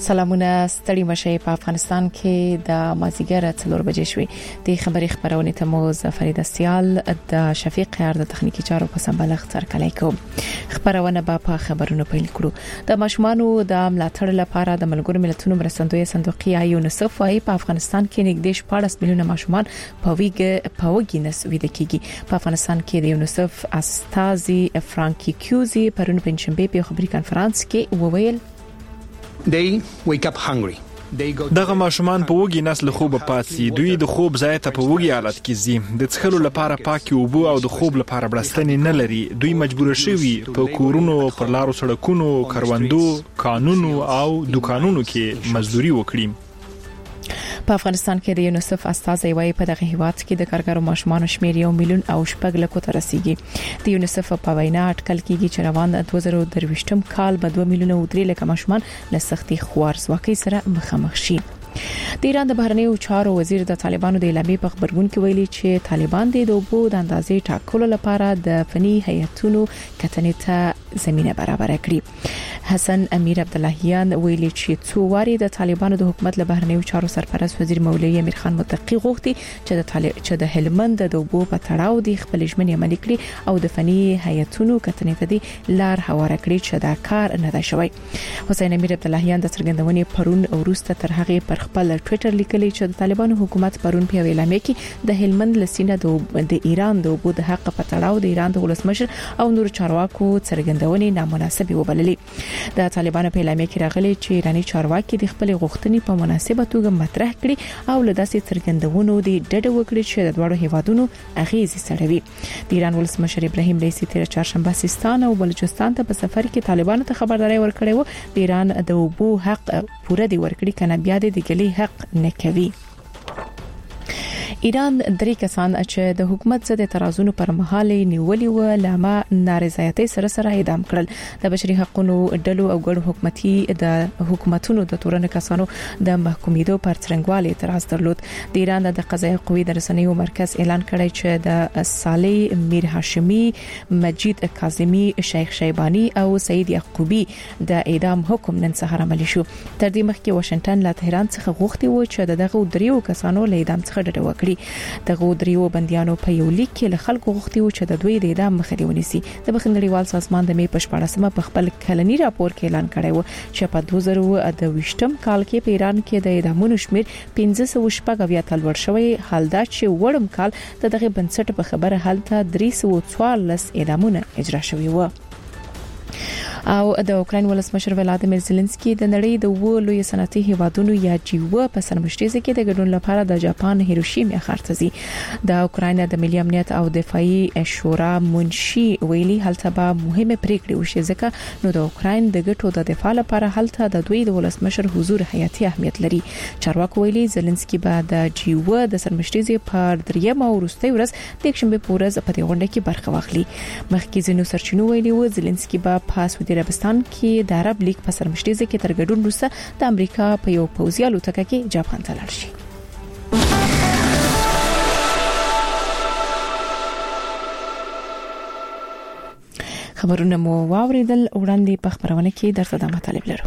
سلامونه ستړي مشه په افغانستان کې د مازیګر 4 بجې شوې د خبري خبرونه ته مو فرید سیال د شفیق خیر د تخنیکی چارو په سمبالغ ترکلای کوم خبرونه په خبرونو پیل کړو د ماشومانو د ملاتړ لپاره د ملګرو ملتونو مرستندوی صندوق یونیسف وايي په افغانستان کې نږدې 14 میلیونه ماشومان په وګینس ویده کیږي په افغانستان کې د یونیسف استازي فرانکی کیوزي پرون پنځمبه په خبري کانفرنس کې وویل They wake up hungry. دغه ماشومان په وګي نسل خوب پاتسي دوی د خوب ځای ته په وګي حالت کې زی د څخلو لپاره پاکي اوبو او د خوب لپاره بلستنې نه لري دوی مجبور شوي په کورونو پر لارو سړکونو کروندو قانونو او دکانونو کې مزدوري وکړي په افغانستان کې د یونیسف استازي وايي په دغه هیواد کې د کارګرو ماشومان شمیر 1 میلیون او شپږ لکو ته رسیدي د یونیسف په وینا اټکل کېږي چې روان 2023م کال به 2 میلیون او 3 لک ماشومان له سختي خوارزواکۍ سره مخامخ شي د ایران د بهرنیو چارو وزیر د طالبانو د اعلامیې په خبرګون کې ویلي چې طالبان د اوبو د اندازې ټاکلو لپاره د فني هیئتونو کتنې ته زمينه برابر کړې حسن امیر عبداللهیان ویلي چې څو واري د طالبانو د حکومت له بهرنیو چارو سرپرست وزیر مولوی امیر خان متقی غوښتي چې د هلمند د اوبو په تړاو د خپل ژمنې عملي کړي او د فني هیئتونو کتنې ته د لار هواره کړي چې دا کار نه ده شوی حسین امیر عبداللهیان د څرګندونې پرون وروسته تر هغه پر خپل ټوئیټر لیکلی چې د طالبانو حکومت پرون په اعلامیه کې د هلمند لسینه د ایران د اوبو د حق په تړاو د ایران د ولسمشر او نور چارواکو څرګندونې نامناسبه وبللې د طالبانو په اعلامیه کې راغلي چې ایرانی چارواکي د خپل غوښتنې په مناسبه توګه مطرح کړي او له داسې څرګندونو د ډډه وکړي چې د دوړو هیوادونو اغیزې سړوي د ایران ولسمشر ابراهیم رئیسی تیر چهارشنبه سیستان او بلوچستان ته په سفر کې طالبانو ته خبرداري ورکړې و د ایران د اوبو حق پوره دی ورکړي کنه بیا د ګلي حق نه کوي ایران درې کسان چې د حکومت ضد اعتراضونو پر مهال نیولي و لامه نارضایتي سره اعدام کړل د بشري حقوقو ډلو او ګډ حکومتونو د تورن کسانو د محکومیدو پر څرنګوالي اعتراض درلود د ایران د قضایي قوې د رسنیو مرکز اعلان کړی چې د صالح میر هاشمی مجید کاظمی شیخ شیبانی او سید یعقوبی د اعدام حکم نن سهار عملي شو تر دې مخکې واشنگټن له تهران څخه غوښتي و چې دغه دریو کسانو له اعدام څخه ډډه وکړي دغه دریو بنديانو په یو لیک کې له خلکو غوښتي و چې د دوی د اعدام مخه ونیسي د بخښنړیوال سازمان د می په 14مه په خپل کلنی راپور کې اعلان کړی و چې په 2023م کال کې په ایران کې د اعدامونو شمیر 1540 تل ور شوی حال دا چې وړم کال دغه بنسټ په خبره حالت 314 اعدامونه اجرا شوی و او د اوکراین ولسمشر ولادیمیر زيلنسکي د نړۍ د لوی صنعتي هیوادونو یا جیو په سرمشتيزه کې د ګډون لپاره د جاپان هیروشیما ښار ته ځي د اوکراین د ملي امنیت او دفاعي شورا منشي ویلي هلته به مهمه پریکړې وشي ځکه نو د اوکراین د ګټو د دفاع لپاره هلته د دوی د ولسمشر حضور حیاتي اهمیت لري چارواکو ویلي زيلنسکي به د جیو د سرمشتيزه پر دریمه او وروستي ورځ د شنبه پورز په دې غونډه کې برخه واخلي مخکې ځینو سرچینو ویلي و زيلنسکي به په سعودي عربستان کې د عرب لیگ په سرمشتيزه کې تر ګډون وروسته د امریکا په یو پوځي الوتکه کې جاپان ته لاړ شي خبرونه مو واوریدل وړاندې په خبرونه کې درته د مطالب لرو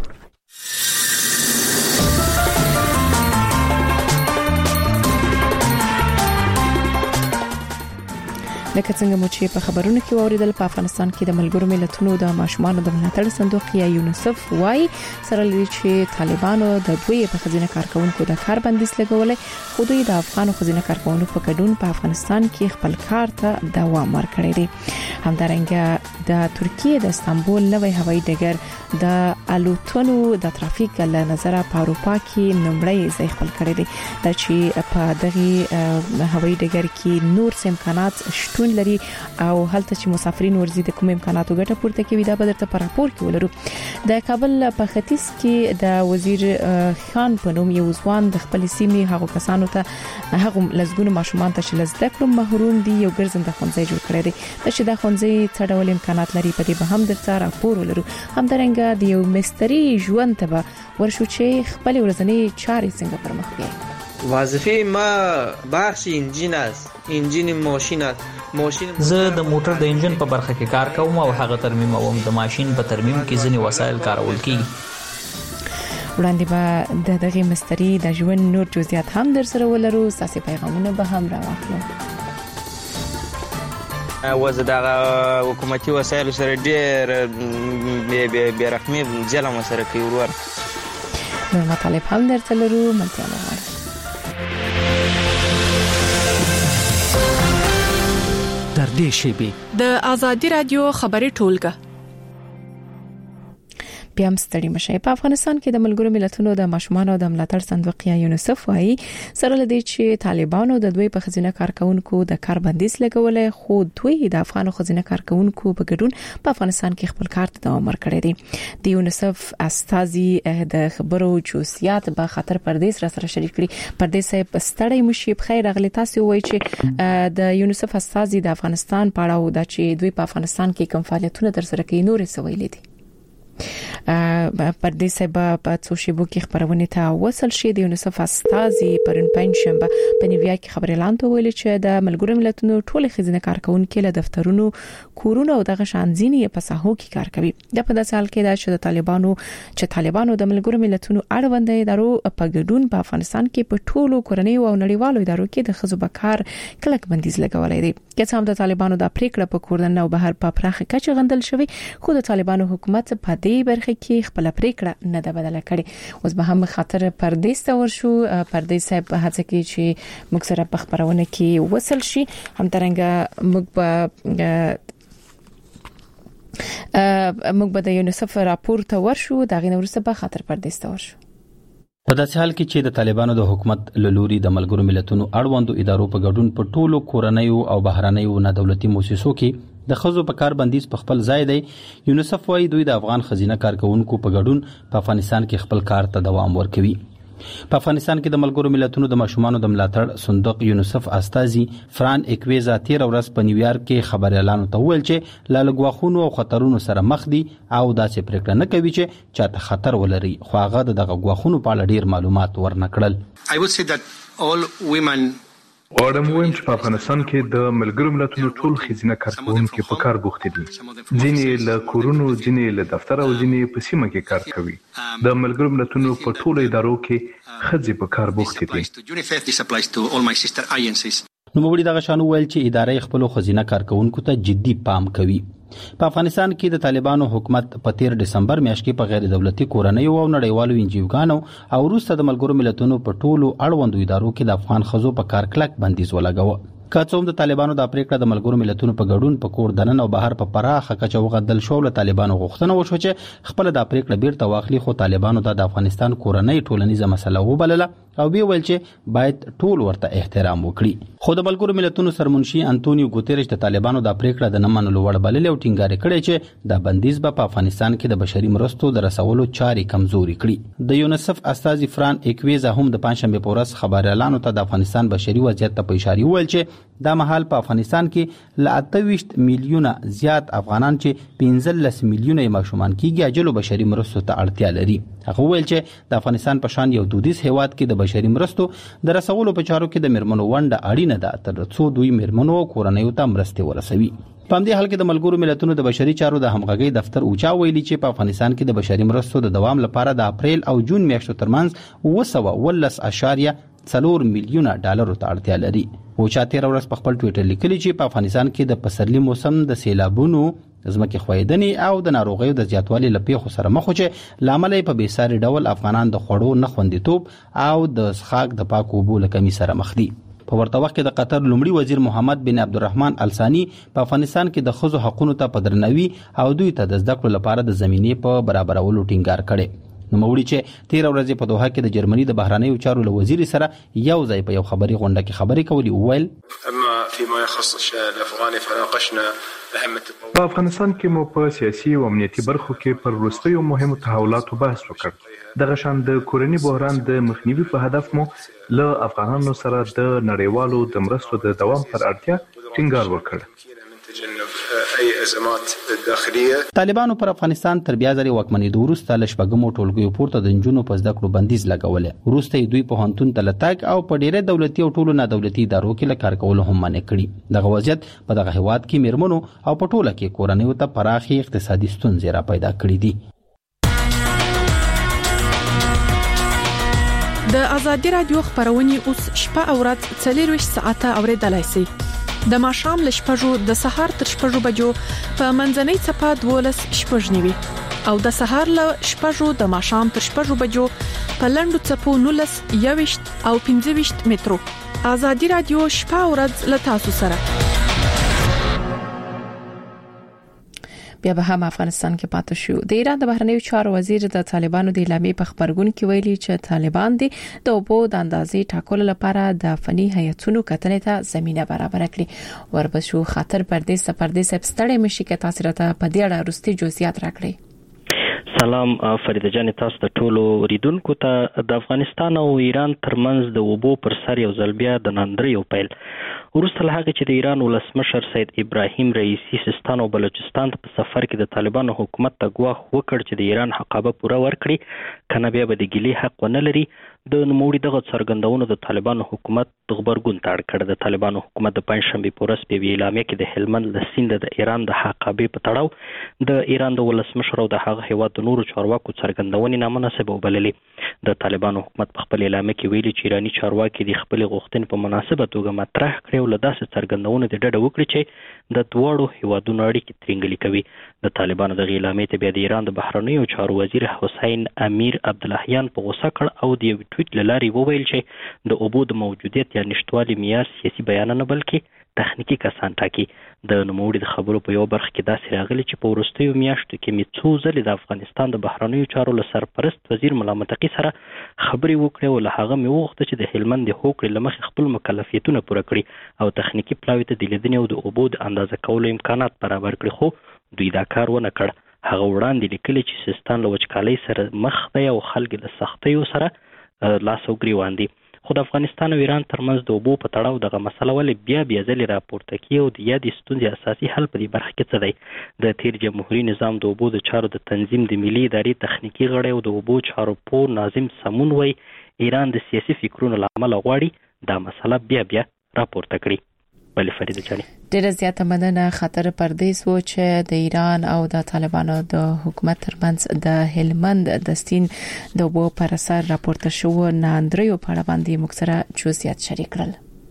لکه څنګه مو چې په خبرونو کې اوریدل په افغانستان کې د ملګرو ملتونو د ماشومان د ملاتړ صندوق یا یونیسف وايي سره لري چې طالبانو د دوی په خزینه کارکونکو د کار بندیز لګولې خو دوی د افغان خزینه کارکونکو په ګډون په افغانستان کې خپل کار ته دوام ورکړی دی همدارنګه د ترکیه د استانبول نوې هوایي ډګر د الوتنو د ترافیک له نظر په اروپا کې نمبرې ځای خپل کړی دی د چې په دغه هوایي ډګر کې نور امکانات شته لري او هلته چې مسافرین ورزي د کوم امکاناتو ګټه پورته کوي دا به درته په راپور کې ولرو د کابل په ختیځ کې د وزیر خان په نوم یو ځوان د خپل سیمې هغو کسانو ته هغه لزګونو ماشومان ته چې لزده کړم محروم دي یو ګرځنده ښوونځی جوړ کړی دی چې دا ښوونځی څه ډول امکانات لري په دې به هم درته راپور ولرو همدارنګه د یو مستری ژوند ته ورشو چې خپل ورځنی چارې څنګه پرمخ بیاي وظیفه ما بخش انجین است انجین ماشین است زه د موټر د انجن په برخه کې کار کوم او هغه ترمیم کوم د ماشين په ترمیم کې ځینې وسایل کارول کیږي وړاندې به د دغه مستری د ژوند نور جزئیات هم در سره ولرو ساسي پیغامونه به هم راوړو وزه د حکومتي وسایلو سره ډېر بې رحمي ظلم سره کوي ورور نو مطالب هم درته لرو منتیا لغواړو در دې شیبې د ازادي رادیو خبري ټولګه بیا مستړي مشه په افغانستان کې د ملګرو ملتونو د ماشومان او د ملاتړ صندوق یا یونیسف وايي سره لدی چې طالبانو د دوی په خزینه کارکونکو د کار بندیز لګولې خو دوی د افغان خزینه کارکونکو په ګډون په افغانستان کې خپل کار ته دوام ورکړی دی د یونیسف استازي د خبرو جزئیات په خطر پردیس را سره شریک کړي پردیس په ستړي مشي په خیر اغلی تاسو وایي چې د یونیسف استازي د افغانستان په اړه او د چې دوی په افغانستان کې کوم فعالیتونه تر سره کوي نور څه ویلي دي پردیس په سوشيبو کې خبرونه ته وصل شي د یونیسف استازي پرون پنځشنبه په نیویارک کې خبري اعلان ته ویل چې د ملګرو ملتونو ټول خزینه کارکونکو له دفترونو کورونو او دغه شانزيني په ساحو کې کار کوي د په داسې حال کې د طالبانو د ملګرو ملتونو اړوند ادارو په ګډون په افغانستان کې په ټولو کورنۍ او نړیوالو ادارو کې د خزو بکار کلک بندیز لګولای دي که څه هم د طالبانو د پریکړه په کوردن او بهر په پراخه کچه غندل شوی خو د طالبانو حکومت په دې برخه کې خپل پریکړه نه ده بدله کړې اوس به هم خطر پردیس ته ورشو پردیس په هڅه کې چې موږ سره په خبرونه کې وصل شي هم ترنګ موږ به د یونیسف راپور ته ورشو دا غي نورسته په خطر پردیس ته ورشو په داسې حال کې چې د طالبانو د حکومت لوري د ملګرو ملتونو اړوندو ادارو په ګډون په ټولو کورنیو او بهرنیو نه دولتي مؤسسو کې د خزو په کار بندیز په خپل ځای دی یونیسف وايي دوی د افغان خزینه کارکونکو په ګډون په افغانستان کې خپل کار ته دوام ورکوي په افغانستان کې د ملګرو ملتونو د ماشومانو د ملاتړ صندوق یونیسف استازي فران اکويزا 13 ورځ په نیویارک کې خبر اعلان ته ویل چې لالګواخونو او خطرونو سره مخ دي او داسې پریکړه نه کوي چې چاته خطر ولري خو هغه دغه غواخونو په اړه ډیر معلومات ورنکړل I would say that all women غواړم ووایم چې په افغانستان کې د ملګرو ملتونو ټول خزینه کارکونکو په کار بوخت دي ځینې له کورونو ځینې له دفتر او ځینې په سیمه کې کار کوي د ملګرو ملتونو په ټولو ادارو کې ښځې په کار بوخت دي نو موږ دغه شان ویل چې ادارې خپل خزینه کارکونکو ته جدي پام کوي په افغانستان کې د طالبانو حکومت په 13 دسمبر میاشت کې په غیر دولتي کورنۍ او نړیوالو انجیوګانو او وروسته د ملګرو ملتونو په ټولو اړوندو ادارو کې د افغان خزو په کار کلک بندیز ولګاوه کڅوم د طالبانو د پریکړه د ملګرو ملتونو په ګډون په کور دنن او بهر په پراخه کچه وغدل شو له طالبانو غوښتنه وشو چې خپل د پریکړه بیرته واخلي خو طالبانو د افغانستان کورنۍ ټولنیزه مسله وبلله او بیا ویل چې باید ټول ورته احترام وکړي خو د ملګرو ملتونو سرمنشي انټونیو ګوتریش د طالبانو د پریکړه د نمنلو وړ بلل او ټینګار کړي چې د بندیز په افغانستان کې د بشري مرستو د رسولو چاري کمزوري کړي د یونیسف استازي فران اکويزا هم د پنځشنبه په ورځ خبر اعلان ته د افغانستان بشري وضعیت ته په اشاره ویل چې دا مهال په افغانستان کې ل 28 میلیونه زیات افغانان چې 15 میلیونه ماشومان کېږي اجل بشري مرستو ته اړتیا لري هغه ویل چې د افغانستان په شان یو دودیز هیواد کې د بشري مرستو د رسولو په چارو کې د مرمنو ونډه اړینه ده تر څو دوی مرمنو کورنۍ ته مرستې ورسوي په دې حال کې د ملګرو ملتونو د بشري چارو د همغږي دفتر اوچا ویلي چې په افغانستان کې د بشري مرستو د دوام لپاره د اپریل او جون میاشتو ترمنځ 4 میلیونه ډالر ته اړتیا لري او چا 13 ورځ په خپل ټوئیټر لیکلي چې په افغانستان کې د پسرلي موسم د سیلابونو زمکه خویدنې او د ناروغیو د زیاتوالي لپاره سره مخ چې لامل په بیساري ډول افغانان د خوړو نه خوندیتوب او د څښاک د پاکو اوبو لکمي سره مخ دي په ورته وخت کې د قطر لومړي وزیر محمد بن عبدالرحمن الثاني په افغانستان کې د خزو حقوقو ته په درناوي او دوی ته د زده کړو لپاره د زمینې په برابرولو ټینګار کړي نو موږ چې 13 ورځې په دوحه کې د جرمني د بهراني چارو له وزیر سره یو ځای په یو خبري غونډه کې خبري کوي ویل اما فيما يخص الشأن الافغاني فناقشنا اهميه په افغانستان کې مو په سیاسي او امنیتي برخو کې پر وروستیو مهمو تحولاتو بحث وکړ دغه شان د کورنی بحران د مخنیوي په هدف مو له افغانانو سره د نړیوالو د مرستو د دوام پر اړتیا ټینګار وکړ اي ازمات داخليه طالبانو پر افغانستان تر بیا ځري وکمنې وروسته لشبګمو ټولګیو پورته د جنونو په زده کړو بندیز لګولې وروسته دوی په هانتون تلتاک او په ډیره دولتي او ټولو نه دولتي ادارو کې لکار کول هم منع کړي دغه وضعیت په دغه هیواد کې مرمنو او په ټوله کې کورنۍ ته پراخي اقتصادي ستونزې را پیدا کړې دي د ازادي رادیو خبرونه اوس شپه او ورځ 24 ساعته اوریدلای شئ. د ماښام ل شپږو د سهار تر شپږو بجو په منځنۍ چپه 12 شپږنیوي او د سهار ل شپږو د ماښام تر شپږو بجو په لندو چپو 19 21 او 25 مترو. ازادي رادیو شپه او ورځ ل تاسو سره. بیا به هم افغانستان کې پاتې شو. د ایران د بهرنیو چارو وزیر د طالبانو د اعلامیې په خبرګون کې ویلي چې طالبان د اوبو د اندازې ټاکلو لپاره د فني هیئتونو کتنې ته زمينه برابر کړي. وربشو خاطر پردیس ستړی مشي کې تاسو راته په دې اړه وروستي جزئیات راکړي. سلام فرید جان، تاسو ته ټولو ریدونکو ته د افغانستان او ایران ترمنځ د اوبو پر سر یو ځل بیا د ناندریو پیل ورسته له هغه چې د ایران ولسمشر سید ابراهیم رئیسی سیستان او بلوچستان په سفر کې د طالبانو حکومت ته ګواښ وکړ چې د ایران حقابه پوره ورکړي کنه بیا به د ګلی حق ونه لري. د نوموړي دغه څرګندونو د طالبانو حکومت د خبرګون تاړ کړ. د طالبانو حکومت د پنځشنبه په ورځ په اعلامیه کې د هلمند له سیند د ایران د حقابه په تړاو د ایران د ولسمشر او د هغه هیواد د نورو چارواکو څرګندونې نامناسبه وبللې. د طالبانو حکومت په خپل اعلامیه کې ویلي چې ایرانی چارواکي د خپل غوښتنې په مناسبه توګه مطرح کړي او له داسې څرګندونو د ډډه وکړي چې د دوړو هیوادونو اړیکې ترنګلي کوي. د طالبانو د اعلامیې ته بیا د ایران د بهرنیو چارو وزیر حسین امیر عبداللهیان په غوسه کړ او د یو ټویټ لاري وویل چې د اوبو د موجودیت یا نشټوالي معیار سیاسي بیان نه بلکې تخنیکی کسان ټاکي. د نوموړي د خبرو په یو برخه کې داسې راغلي چې په وروستیو میاشتو کې می څو ځلې د افغانستان د بهرنیو چارو له سرپرست وزیر ملا متقي سره خبرې وکړې او له هغه می وغوښته چې د هلمند د هوکړې له مخې خپل مکلفیتونه پوره کړي او تخنیکی پلاوي ته د لیدنې او د اوبو د اندازه کولو امکانات برابر کړي، خو دوی دا کار ونه کړ. هغه وړاندې لیکلي چې سیستان له وچکالۍ سره مخ دی او خلک له سختیو سره لاس او ګریوان دي. خو د افغانستان او ایران ترمنځ د اوبو په تړاو دغه مسله ولې بیا ځلې راپورته کیږي او د یادې ستونزې اساسي حل په دې برخه کې څه دی؟ د تیر جمهوریت نظام د اوبو د چارو د تنظیم د ملي ادارې تخنیکی غړی او د اوبو چارو په ناظم سمون وی ایران د سیاسي فکرونو لامل غواړي دا مسله بیا راپورته کړي. بل فرید جانی ډیره زیاته مننه. خطر پردیس و چې د ایران او د طالبانو د حکومت ترمنځ د هلمند د سین د اوبو پر اثر راپورته شو ناندریو په اړه باندې موږ سره جزئیات شریک کړل.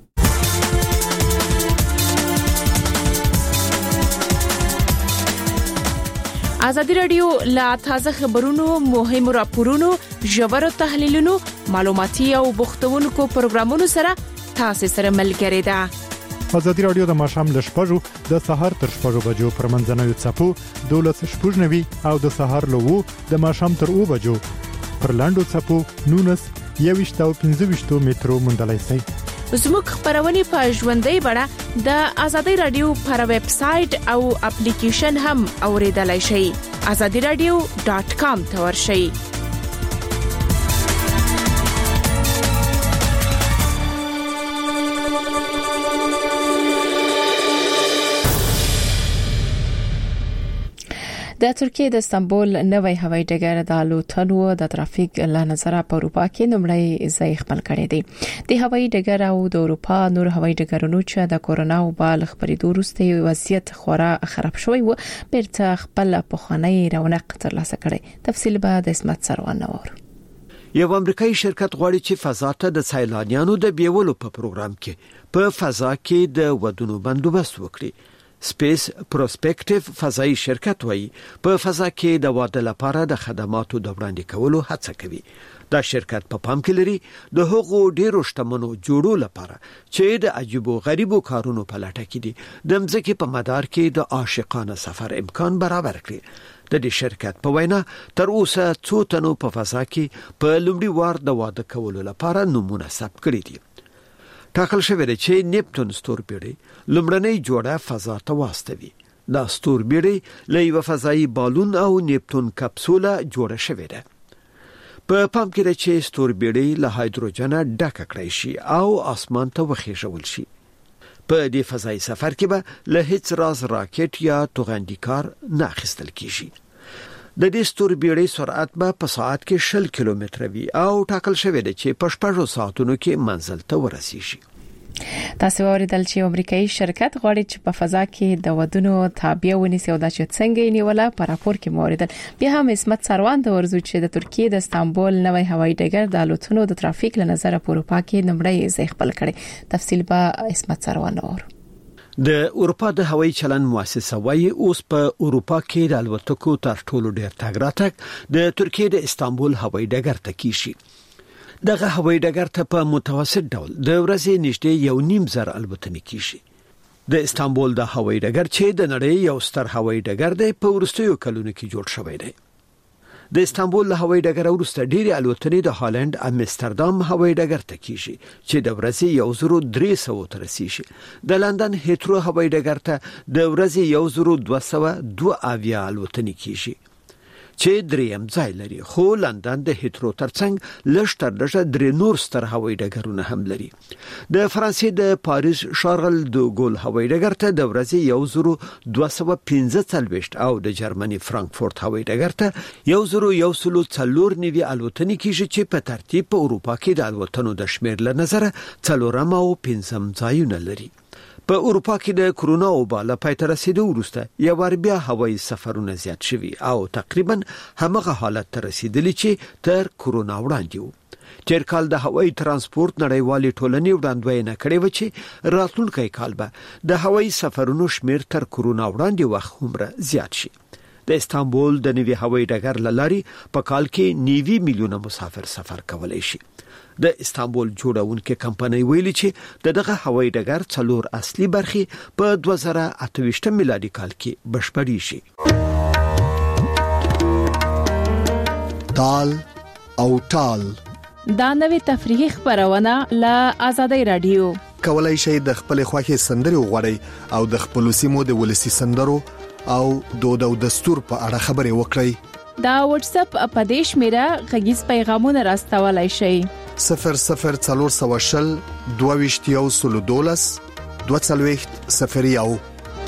ازادي رادیو لا تازه خبرونو، مهم راپورونو، ژور تحلیلونو، معلوماتي او بوختونکو پروګرامونو سره تاسو سره ملګری ده. ازادي رادیو د ماښام ل شپږو د سهار تر شپږو بجو پر منځنوي چپو 12 شپږنوي او د سهار له 2 د ماښام تر 2 بجو پر لاندو چپو 19 21 او 25 مترو موندلای شئ. زموږ خبرونه په ژوندۍ بڼه د ازادي رادیو پر ویب سټ او اپلیکیشن هم اوریدلای شئ. azadiradio.com ته ورشئ. د ترکیه د استانبول نوی هوایي ډګر د الوتنو د ترافیک له نظره په اروپا کې نمړی ځای خپل کړی دی. د هوایي ډګر او د اروپا نور هوایي ډګرونو چې د کورونا وبا له خبرېدو وروسته وضعیت خورا خراب شوی و بیرته خپل پخوانی رونق ترلاسه کړي. تفصیل به د اسمت سروان نور. یو امریکایي شرکت غواړي چې فضا ته د سیلانیانو د بیولو په پروګرام کې په فضا کې د ودونو بندوبست وکړي. سپیس پروسپیکټیو فضایی شرکت وایي په فضا کې د واده لپاره د خدماتو د وړاندې کولو هڅه کوي. دا شرکت په پام کې لري د هغو ډیرو شتمنو جوړو لپاره چې د عجیب او غریبو کارونو په لټه کې دي د مځکې په مدار کې د عاشقانه سفر امکان برابر کړي. د دې شرکت په وینا تر اوسه څو تنو په فضا کې په لومړي وار د واده کولو لپاره نمونه ثبت کړي دي. ټاکل شوی دی چې نیپټون ستورپیړی لومړنۍ جوړه فضا ته واستوي. دا ستورپیړی له یو فضایي بالون او نیپټون کپسوله جوړه شوې ده. په پام کې ده چې ستورپیړی له هایدروجن ډک کړی شي او اسمان ته وخیژول شي. په دې فضایي سفر کې به له هیڅ راز راکټ یا توغندیکار نه اخیستل کیږي. د دې ستورپیړی سرعت به په ساعت کې 20 کیلومتره وي او ټاکل شوی دی چې په 6 ساعتونو کې منزل ته ورسیږي. تاسو اوریدل چې امریکایي شرکت غواړي چې په فضا کې د ودونو تابع ونیسي او د څنګه نیوله په راپور کې موریدل. بیا هم اسمت سروان د ورزو چې د ترکیه د استانبول نوې هوایي ډګر د الوتنو د ترافیک لنظر په اروپا کې نمبرې ځای خپل کړي. تفصیل به اسمت سروان اور. د اروپا د هوایي چلند مؤسسه وايي اوس په اروپا کې د الوتکو تر ټولو ډېر تګ راتګ د ترکیه د استانبول هوایي ډګر ته کیږي. دغه هوایي ډګر ته په متوسط ډول د ورځې نږدې 1.5 الوتنې کیږي. د استانبول د هوایي ډګر چې د نړۍ یو ستر هوایي ډګر دی په وروستیو کلونو کې جوړ شوی دی. د استانبول له هوایي ډګر وروسته ډېری الوتنې د هالند امستردام هوایي ډګر ته کیږي چې د ورځې 1300 ته رسیږي. د لندن هیترو هوایي ډګر ته د ورځې 1202 الوتنې کیږي چې دریم ځای لري. خو لندن د هیترو ترڅنګ لږ تر درې نور ستر هوایي ډګرونه هم لري. د فرانسې د پاریس شارل دو ګول هوایي ډګر ته د ورځې 1215 او د جرمني فرانکفورت هوایي ډګر ته 1194 الوتنې کیږي چې په ترتیب په اروپا کې د الوتنو د شمیر له نظر 4 او 5 ځایونه لري. په اروپا کې د کرونا وبا له پای ته رسیدو وروسته یو بیا هوایي سفرونه زیات شوي او تقریبا همغه حالت ته رسیدلی چې تر کرونا وړاندې وو. تیر کال د هوایي ترانسپورت نړیوالې ټولنې وړاندوینه کړې و چې راتلونکي کال به د هوایي سفرونو شمیر تر کرونا وړاندې وخت هم زیات شي. د استانبول د نوي هوایي ډګر لاري په کال کې 9 میلیونه مسافر سفر کولای شي. د استانبول جوړونکو کمپنۍ ویلي چې دغه هوایي ډګر 4 اصلي برخې په 2028 میلادي کال کې بشپړې شي. تال او ټال دا نوې تفریحي خبرونه له آزادۍ رادیو. کولای شئ د خپل خوښي سندري وغوړئ او د خپل سیمو د ولسی سندرو او دود او دستور په اړه خبرې وکړئ. دا واتس اپ اپدیش میرا غږیز پیغامونه راستولای شئ. 0040 22 22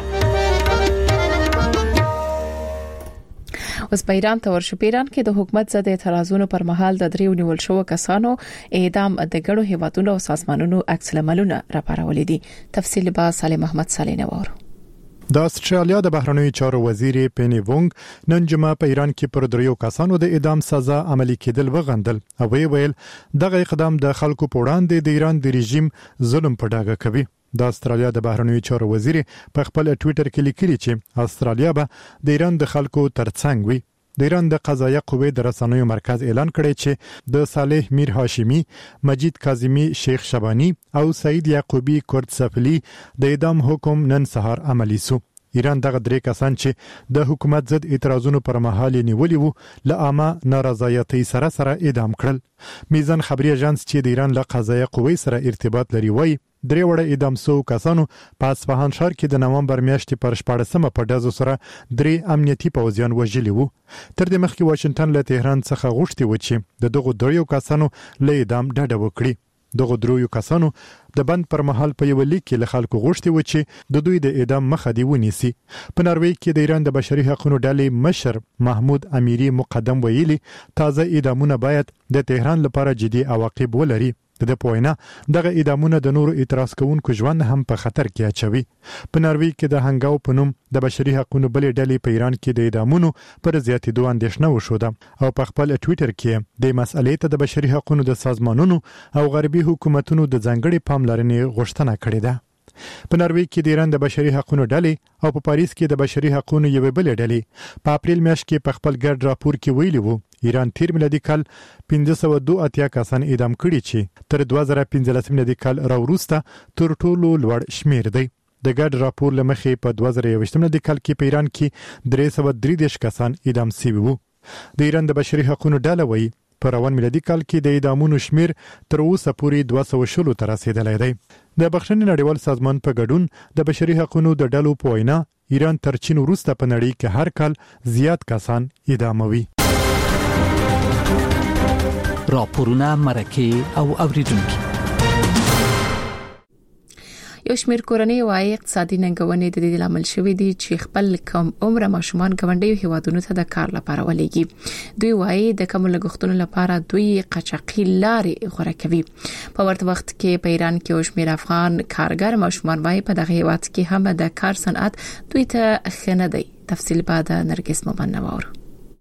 اوس په ایران ته ورشو. په ایران کې د حکومت ضد اعتراضونو پر مهال د دریو نیول شو کسانو اعدام د ګډو هیوادونو او سازمانونو عکس العملونه راپارولې دي. تفصیل به سالم محمد صالح نوور. د استرالیا د بهرنیو چارو وزیر پینی وونګ نن جمعه په ایران کې پر دریو کسانو د اعدام سزا عملي کېدل وغندل او ویل دغه اقدام د خلکو په وړاندې د ایران د رژیم ظلم په ډاګه کوي. د استرالیا د بهرنیو چارو وزیر په خپل ټوئیټر کې لیکلي چې استرالیا به د ایران د خلکو ترڅنګ وي. د ایران د قضایه قوې د رسنیو مرکز اعلان کړی چې د صالح میر هاشمی، مجید کاظمی، شیخ شبانی او سعید یعقوبی کورد سفلی د اعدام حکم نن سهار عملی سو. ایران دغه درې کسان چې د حکومت ضد اعتراضونو پر مهال نیولي وو له عامه نارضایتۍ سره اعدام کړل. میزان خبري اژانس چې د ایران له قضایه قوې سره ارتباط لري وایي درې وړه اعدام شو کسانو په اصفهان ښار کې د نومبر میاشتې پر 14مه په ډزو سره درې امنیتي پوځیان وژلي وو. تر دې مخکې واشنگټن له تهران څخه غوښتي و چې دغه دریو کسانو له اعدام ډډه وکړي. دغه دریو کسانو د بند پر مهال په یو لیک کې له خلکو غوښتي و چې د دوی د اعدام مخه دی ونیسي. په ناروې کې د ایران د بشري حقوقو ډلې مشر محمود امیری مقدم ویلي تازه اعدامونه باید د تهران لپاره جدي عواقب ولري. د پوینا دغه اعدامونه د نورو اعتراض کوونکو ژوند هم په خطر کې اچوي. په ناروې کې د هنګاو په نوم د بشري حقوقو بلې ډلې په ایران کې د اعدامونو پر زیاتېدو اندېښنه وشوده او په خپل ټوئیټر کې د مسئلې ته د بشري حقوقو د سازمانونو او غربي حکومتونو د ځانګړي پاملرنې غوښتنه کړې ده. په ناروې کې د ایران د بشري حقوقو ډلې او په پاریس کې د بشري حقوقو یو بل ډلې په اپریل میاشت کې په خپل ګډ راپور کې ویلي وو ایران تیر میلادي کال 582 کسان اعدام کړي چې تر 2015 میلادي کال راوروسته تر ټولو لوړ شمیر دی. د ګډ راپور لمخې په 2021 میلادي کال کې په ایران کې 333 کسان اعدام شوي وو. د ایران د بشري حقوقو ډله وایي په روان میلادي کال کې د اعدامونو شمیر تر اوسه پورې 216 ته رسیدلی دی. د بخښنې نړیوال سازمان په ګډون د بشري حقوقو د ډلو په وینا ایران تر چین وروسته په نړۍ کې هر کال زیات کسان اعداموي. راپورونه مرکه او اوریدونکو. یو شمېر کورنۍ وايي اقتصادي ننګونې د دې لامل شوې دي چې خپل کم عمر ماشومان ګاونډیو هیوادونو ته د کار لپاره ولېږي. دوی وايي د کم لګښتونو لپاره دوی قاچاقي لارې غوره کوي. په ورته وخت کې په ایران کې یو شمېر افغان کارګر ماشومان وايي په دغه هیواد کې هم د کار صنعت دوی ته خنه دی. تفصیل بعد نرگس ممنوار.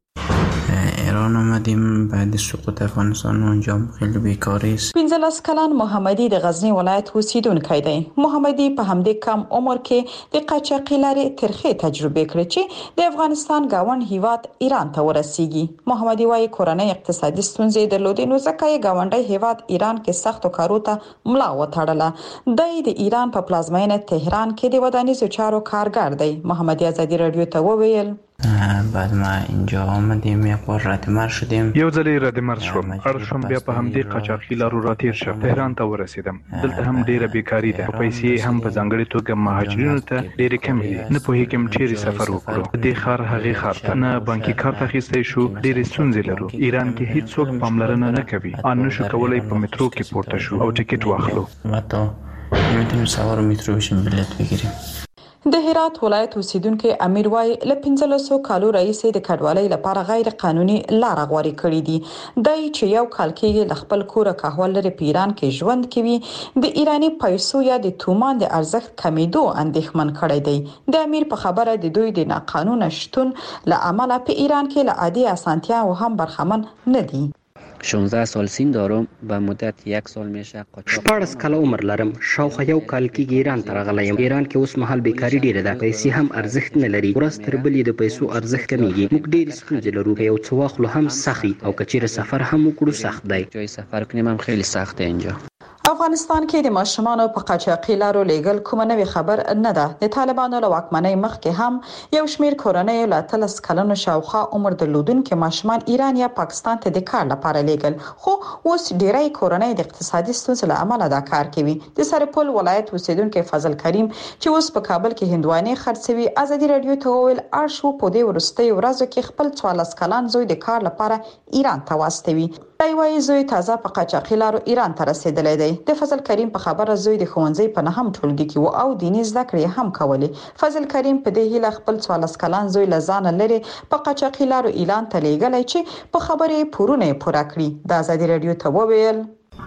ایران آمدیم بعد سقوط افغانستان اونجا خیلی بیکاری است. 15 کلن محمدی د غزنی ولایت اوسیدونکی دی. محمدی په همدې کم عمر کې د قاچاقي لارې ترخه تجربه کړې چې د افغانستان گاوند هیواد ایران ته ورسیږي. محمدی وايي کورنۍ اقتصادي ستونزې درلودې نو ځکه یې گاونډي هیواد ایران کې سختو کارو ته ملا وتړله. د ایران په پلازمینه تهران کې د ودانیزو چارو کارګر دی. محمدی ازادي رادیو ته وویل بعد ما اینجا آمدیم یک بار ردمر شدیم. یو ځل ردمر شوم. ارشم بیا په همدې قاچاقي لارو راتیر شم. تهران ته ورسیدم. دلته هم ډیره بیکاری ده. پیسې هم په ځانګړي توګه مهاجرینو ته ډیره کمې دي. نه پوهیږم چیرې سفر وکړو. د خار هغه خار ته نه بانکي کارت اخیستې شو. ډیره ستونزې لرو. ایران کې هیڅ څوک پاملرنه نه کوي. ان نشو کولای په مترو کې پورته شو او ټیکټ واخلو. ماته نمیتونیم سوار مترو بشیم بلیت بگیریم. د هرات ولایت اوسیدونکو امیر وای ل 1500 کالو رئیس د کډوالۍ لپاره غیر قانوني لار غوړي کړی دي. دای چې یو کال کې ل خپل کور قهوه لري په ایران کې ژوند کوي. د ایرانی پیسو یا د تومان د ارزښت کمیدو اندېښمن کړی دی. د امیر په خبره د دوی د ناقانونه شتون ل عمله په ایران کې ل عادي اسانتیا او هم برخمن نه دي. 16 سال سین دارم به مدت 1 سال میشه. 14 کال عمر لرم. شاوخوا یو کال کې ایران ته راغلم. ایران کې اوس مهال بیکاری ډیره ده. پیسې هم ارزښت نه لري. ورځ تر بلې د پیسو ارزښت کمیږي. موږ ډیر ستونزې لرو. یو څه واخلو هم سخی او کچیر سفر هم وکړو سخت دی. جای سفر کنیم هم خیلی سخته اینجا. افغانستان کې د ماشومانو په قاچاقي لارو لیږل کومه نوې خبر نه ده. د طالبانو له واکمنۍ مخکې هم یو شمېر کورنۍ له 13 کلونو شاوخوا عمر درلودونکو ماشومان ایران یا پاکستان ته د کار لپاره لیږل. خو اوس ډیری کورنۍ د اقتصادي ستونزو له امله دا کار کوي. د سرپل ولایت اوسیدونکو فضل کریم چې اوس په کابل کې هندوانې خرڅوي ازادي رادیو ته وویل ارشو په دې ورستۍ ورځو کې خپل 14 کلن زوی د کار لپاره ایران ته واستوي. دی وايي زوی تازه په قاچاقي لارو ایران ته رسیدلی دی. د فضل کریم په خبره زوی د ښوونځي په نهم ټولګي کې و او دیني زده کړې هم کولې. فضل کریم په دې هیله خپل 14 کلن زوی له ځانه لري په قاچاقي لارو ایران ته لیږلی چې په خبرې پورونه پوره کړي. د ازادي رادیو ته وویل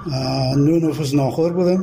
نو نفس ناخور بودم.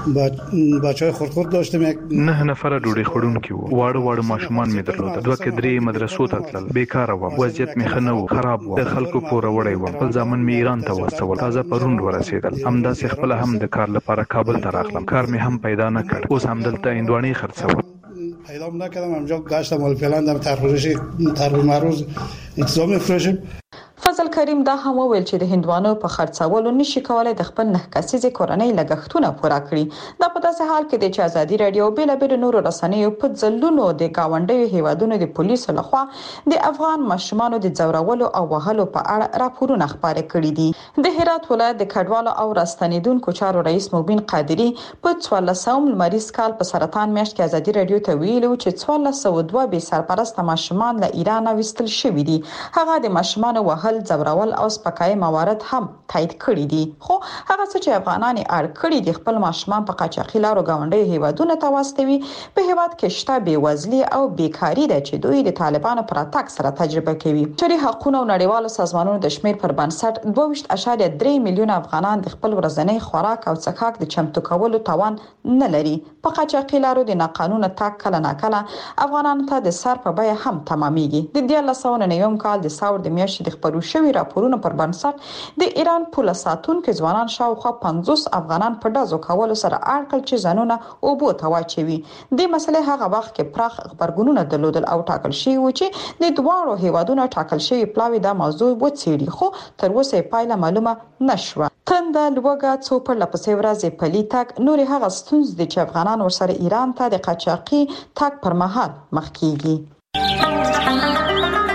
بچهای خردخورد داشتم. یک 9 نفر ډوډۍ خوړونکي وو. واړه ماشومان مې درلودل. 2 کې 3 مدرسو ته تلل. بیکاره وم. وضعیت مې ښه نه و. خراب و. د خلکو پوره وړی وم. خپل ځامن مې ایران ته واستول. تازه پرون ورسېدل. همداسې خپل هم د کار لپاره کابل ته راغلم. کار مې هم پیدا نه کړ. اوس همدلته هندوانې خرڅوم. پیدا نکردم. همجا گشتم ولی فعلا در ترفروش معروض انتظام می‌فروشم. فضل کریم دا هم وویل چې د هندوانو په خرڅولو نشي کولای د خپل 9 کسیزه کورنۍ لګښتونه پوره کړي. دا په داسې حال کې د ازادي رادیو بل نورو رسنیو په ځلونو د گاونډیو هیوادونو د پولیسو لخوا د افغان ماشومانو د ځورولو او وهلو په اړه راپورونه خبرې کړي دي. د هرات ولایت د کډوالو او راستنیدونکو چارو رئیس مبین قادری په 14 لمریز کال په سرطان میاشت کې ازادي رادیو ته ویلو چې 1402 بې سرپرست ماشومان له ایران وستل شوي دي. هغه د ماشومانو وهل ځورول او سپکای موارد هم تایید کړی دي. خو هغه څه چې افغانان اړ کړی دي خپل ماشومان په قاچاقي لارو گاونډي هیوادونو ته واستوي. په هیواد کې شته بیوزلي او بیکاری ده چې دوی د طالبانو پر اتاک سره تجربه کوي. چری حقوقو او نړیوالو سازمانونو د شمیر پر بنسټ 22.3 میلیون افغانان د خپل ورځنی خوراک او څښاک د چمتو کولو توان نه لري. په قاچاقي لارو د ناقانونه تاک کله ناکله افغانانو ته د سر په بیه هم تمامېږي. د 1999 کال د ساور د میاشتې د خبرو شوی راپورونه پر بنسټ د ایران پوله ساتونکو ځوانان شاوخوا 50 افغانان په دازو کولو سره اړکل چې ځانونه او بو تواچوي. د مسلې هغه وخت کې پراخ خبرګونونه درلودل او ټاکل شوی و چې د دوه هیوادونو ټاکل شوی پلاوی د موضوع وڅېړي. خو تر اوسه پایله معلومه نشوه. تنده لوګه څو پر لپسې ورځې پلی تک نور هغه ستونزې دي چې افغانان ورسره ایران ته د قاچاقي تک پر مهال مخ کیږي.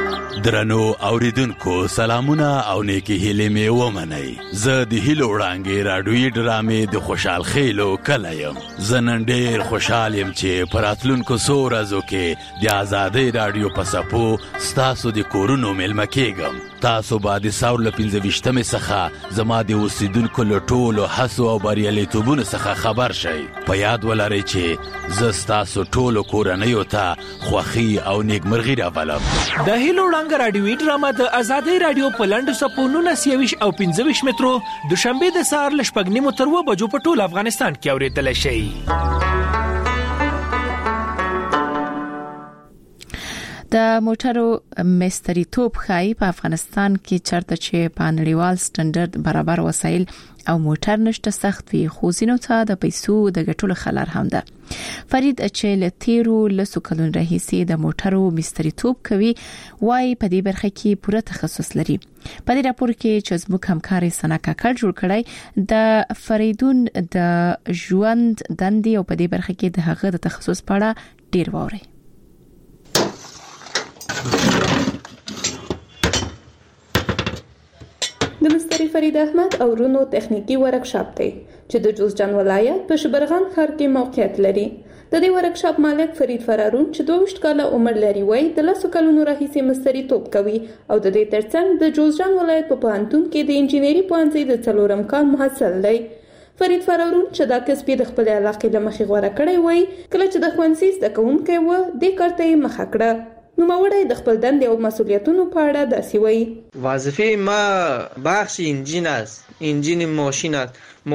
درنو اوریدونکو سلامونه او نیکی هیلې مې ومنئ. زه د هیلو وړانګې راډیویي ډرامې د خوشحال خیلو کلی یم. زه نن ډېر خوشحال یم چې په راتلونکو څو ورځو کې د ازادۍ راډیو په څپو ستاسو د کورونو میلمه کېږم. تاسو به د ساور له 25مې څخه زما د اوسیدونکو له ټولو هڅو او بریالیتوبونو څخه خبر شئ. په یاد ولرئ چې زه ستاسو ټولو کورنیو ته خوښي او نیکمرغي راولم. د هیلو وړانګه راډیویي ډرامه د ازادۍ راډیو په لنډو څپو 19 او 25 مترو دوشنبه د سهار له 8:30 تر 2 بجو په ټول افغانستان کې اورېدل شي. د موټرو مستری توپ خای په افغانستان کې چرته چې په نړیوال سټنډرډ برابر وسایل او موټر نشته سخت وي، خو زینو ته د پیسو د ګټلو خلار هم ده. فرید چې له تیرو لسو کلونو راهیسې د موټرو مستری توپ کوي، وايي په دې برخه کې پوره تخصص لري. په دې راپور کې چې زموږ همکار سنا کاکړ جوړ کړی د فریدون د ژوند دندې او په دې برخه کې د هغه د تخصص په اړه ډیر ووري. د مستری فرید احمد او رونو تخنیکی ورکشاپ دی چې د جوزجان ولایت په شبرغان ښار کې موقعیت لري. د دې ورکشاپ مالک فرید فرارون چې 22 کاله عمر لري، وایي د 10 کلونو راهیسې مستری توپ کوي او د دې ترڅنګ د جوزجان ولایت په پوهنتون کې د انجینری پوهنځي د 4م کال محصل دی. فرید فرارون چې دا کسب د خپل علاقې له مخې غوړه کړی، وایي کله چې د ښوونځي زده کوونکی و د کارته یې مخه کړه. نوموړی د خپل دندې او مسؤلیتونو په اړه داسې وایي: وظیفه ما بخش انجین است، انجین ماشین است.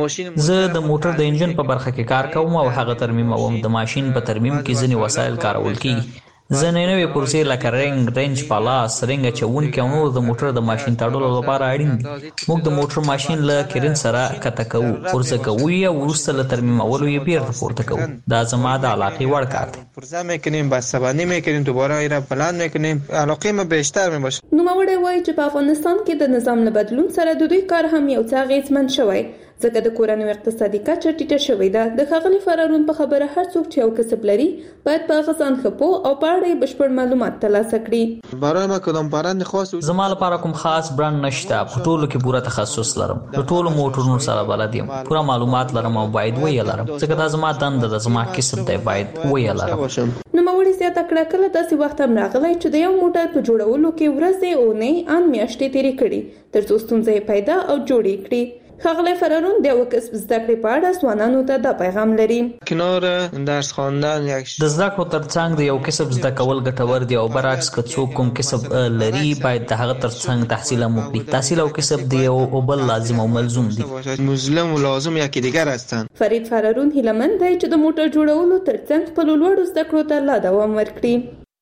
زه د موټر د انجن په برخه کې کار کوم او هغه ترمیموم. د ماشین په ترمیم کې ځینې وسایل کارول کیږي. زه نوې پروسې لکه رنګ پالاس، رنګ اچونکي او نور د موټر د ماشین تړلو لپاره اړین دي. موږ د موټر ماشین له کرین سره کته کوو، پرزه کوو او وروسته له ترمیمولو یې بیرته پورته کوو. دا زما د علاقې وړ کار دی. پرزه میکنیم، بسته‌بندی میکنیم، دوباره اینا بلند میکنیم. علاقه ما بیشتر میباشه. نوموړی وایي چې په افغانستان کې د نظام له بدلون سره د دوی کار هم یو څه اغیزمن شوی، ځکه د کورنیو اقتصادي کچه ټیټه شوې ده. د ښاغلي فرارون په خبره هر څوک چې یو کسب لري باید په هغه ځان ښه پوه او په اړه یې بشپړ معلومات ترلاسه کړي. برای ما کدام برند خاص زما لپاره کوم خاص برند نشته. په ټولو کې پوره تخصص لرم. د ټولو موټرونو سره بلد یم. پوره معلومات لرم او باید ویې لرم، ځکه دا زما دنده ده، زما کسب دی، باید ویې لرم. نوموړي زیاته کړه کله داسې وخت هم راغلی چې د یو موټر په جوړولو کې ورځې او نه ان میاشتې تیرې کړي تر څو ستونزې پیدا او جوړې کړي. ښاغلی فرارون د یو کسب زده کړې په اړه ځوانانو ته دا پیغام لري: کنار درس خواندن د زده کړو ترڅنګ د یو کسب زده کول ګټور دي او برعکس که څوک کوم کسب لري باید د هغه ترڅنګ تحصیل هم وکړي. تحصیل او کسب د یو بل لازم او ملزوم دي. ملزم و لازم یکی دیگر هستند. فرید فرارون هیلهمند دی چې د موټر جوړولو ترڅنګ خپل لوړو زده کړو ته لا دوام ورکړي.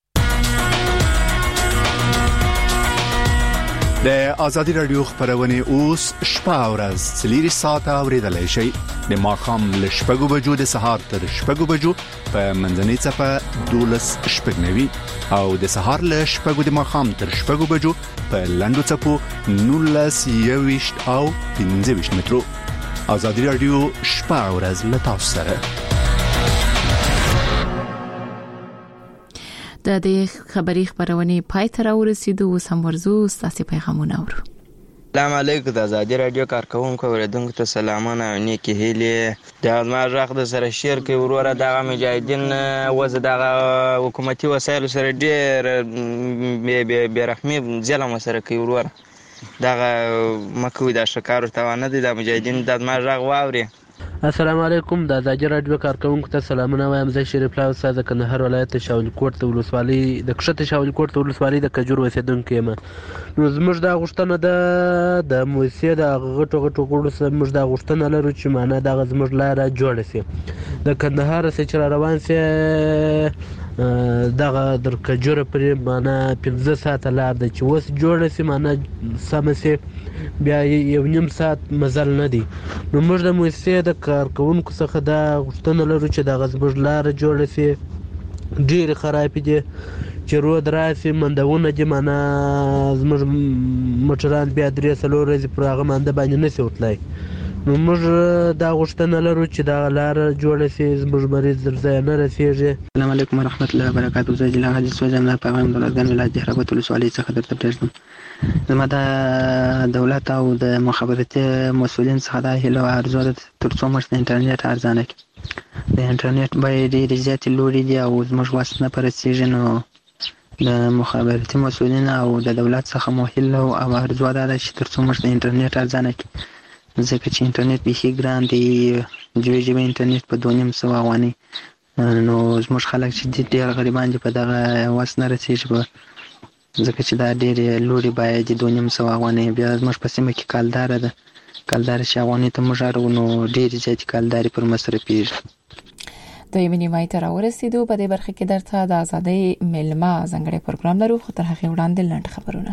د ازادي رادیو خبرونه اوس شپه او ورځ 3 ساعته اوریدلای شئ. د ماښام له 6 بجو د سهار تر 6 بجو په منځنۍ چپه 12:09 او د سهار له 6 د ماښام تر 6 بجو په لنډو چپو 19:20 او 15 مترو. ازادي رادیو شپه او ورځ له تاسو سره. د دې خبري خبرونه پای ته راورسېدو. سم ورزو ستاسو پیغامونه اورو. السلام علیکم. د ازادي رادیو کارکونکو اوریدونکو ته سلامونه او نیکی هیلې. د ما راغ د سره شیر کې وروره د مجاهدین وزه د حکومتي وسایل سره ډېر بے رحمي ظلم سره کوي وروره. دغه مکوې د شکارو توانه دي د مجاهدین د ما راغ واوري. السلام علیکم. د ازادي رادیو کارکونکو ته سلامونه وایم. زه شریف الله استاد د کندهار ولایت شاول کوټ د ولسوالۍ د کښته شاول کوټ د ولسوالۍ د کجور اوسیدونکو یم. نو زموږ د غوښتنه د موسسې د غټو غړو سره موږ د غوښتنه لرو چې معنا د زموږ لاره جوړه شي. د کندهار څخه روان شي دغه در کجوره پرې معنا 15 ساعته لار ده چې اوس جوړه شي معنا سم شي بیا یو نیم ساعت مزل نه دی. نو موږ د موسسې د کارکونکو څخه دا غوښتنه لرو چې دغه زموږ لاره جوړه شي. ډېرې خرابې دي چې رود راسي مندونه دي معنا زموږ موټران بیا 3-4 ورځې پر هغه مانده باندې نشي وتلی. نو موږ دا غوښتنه لرو چې دا لار جوړه شي زموږ مریض درځي نه رسیږي. السلام علیکم ورحمت الله وبرکاته. زه جلا حاجی سوجم نه پیغام دولتګان ولایت جهرابط ولسوالۍ څخه درته پېژنم. زما د دولت او د مخابراتي مسولین څخه دا هیله او ارزو ده ترڅو موږ د انټرنیټ ارزانه کړي. د انټرنیټ بیې ډېرې زیاتې لوړې دي او زموږ وس نه په رسېږي، نو د مخابراتي مسولین او د دولت څخه مو هیله او ارزو دا ده چې ترڅو موږ د انټرنیټ ارزانه کړي، ځکه چې انټرنیټ بیخي ګران دی. جوړ جوړ انټرنیټ په 2.5 افغانۍ، نو زموږ خلک چې ډېر غریبان دي په دغه وس نه رسېږي، ځکه چې دا ډېرې لوړې بیې دي 2.5 افغانۍ. بیا زموږ په سیمه کې کالداره ده، کالداره چې افغانۍ ته موږ اړو، نو ډېرې زیاتې کالدارې پر مصرفېږي. د یمې نیمایي ته راورسېدو. په دې برخه کې درته د ازادۍ میلمه ځانګړی پروګرام لرو، خو تر هغې وړاندې لنډ خبرونه.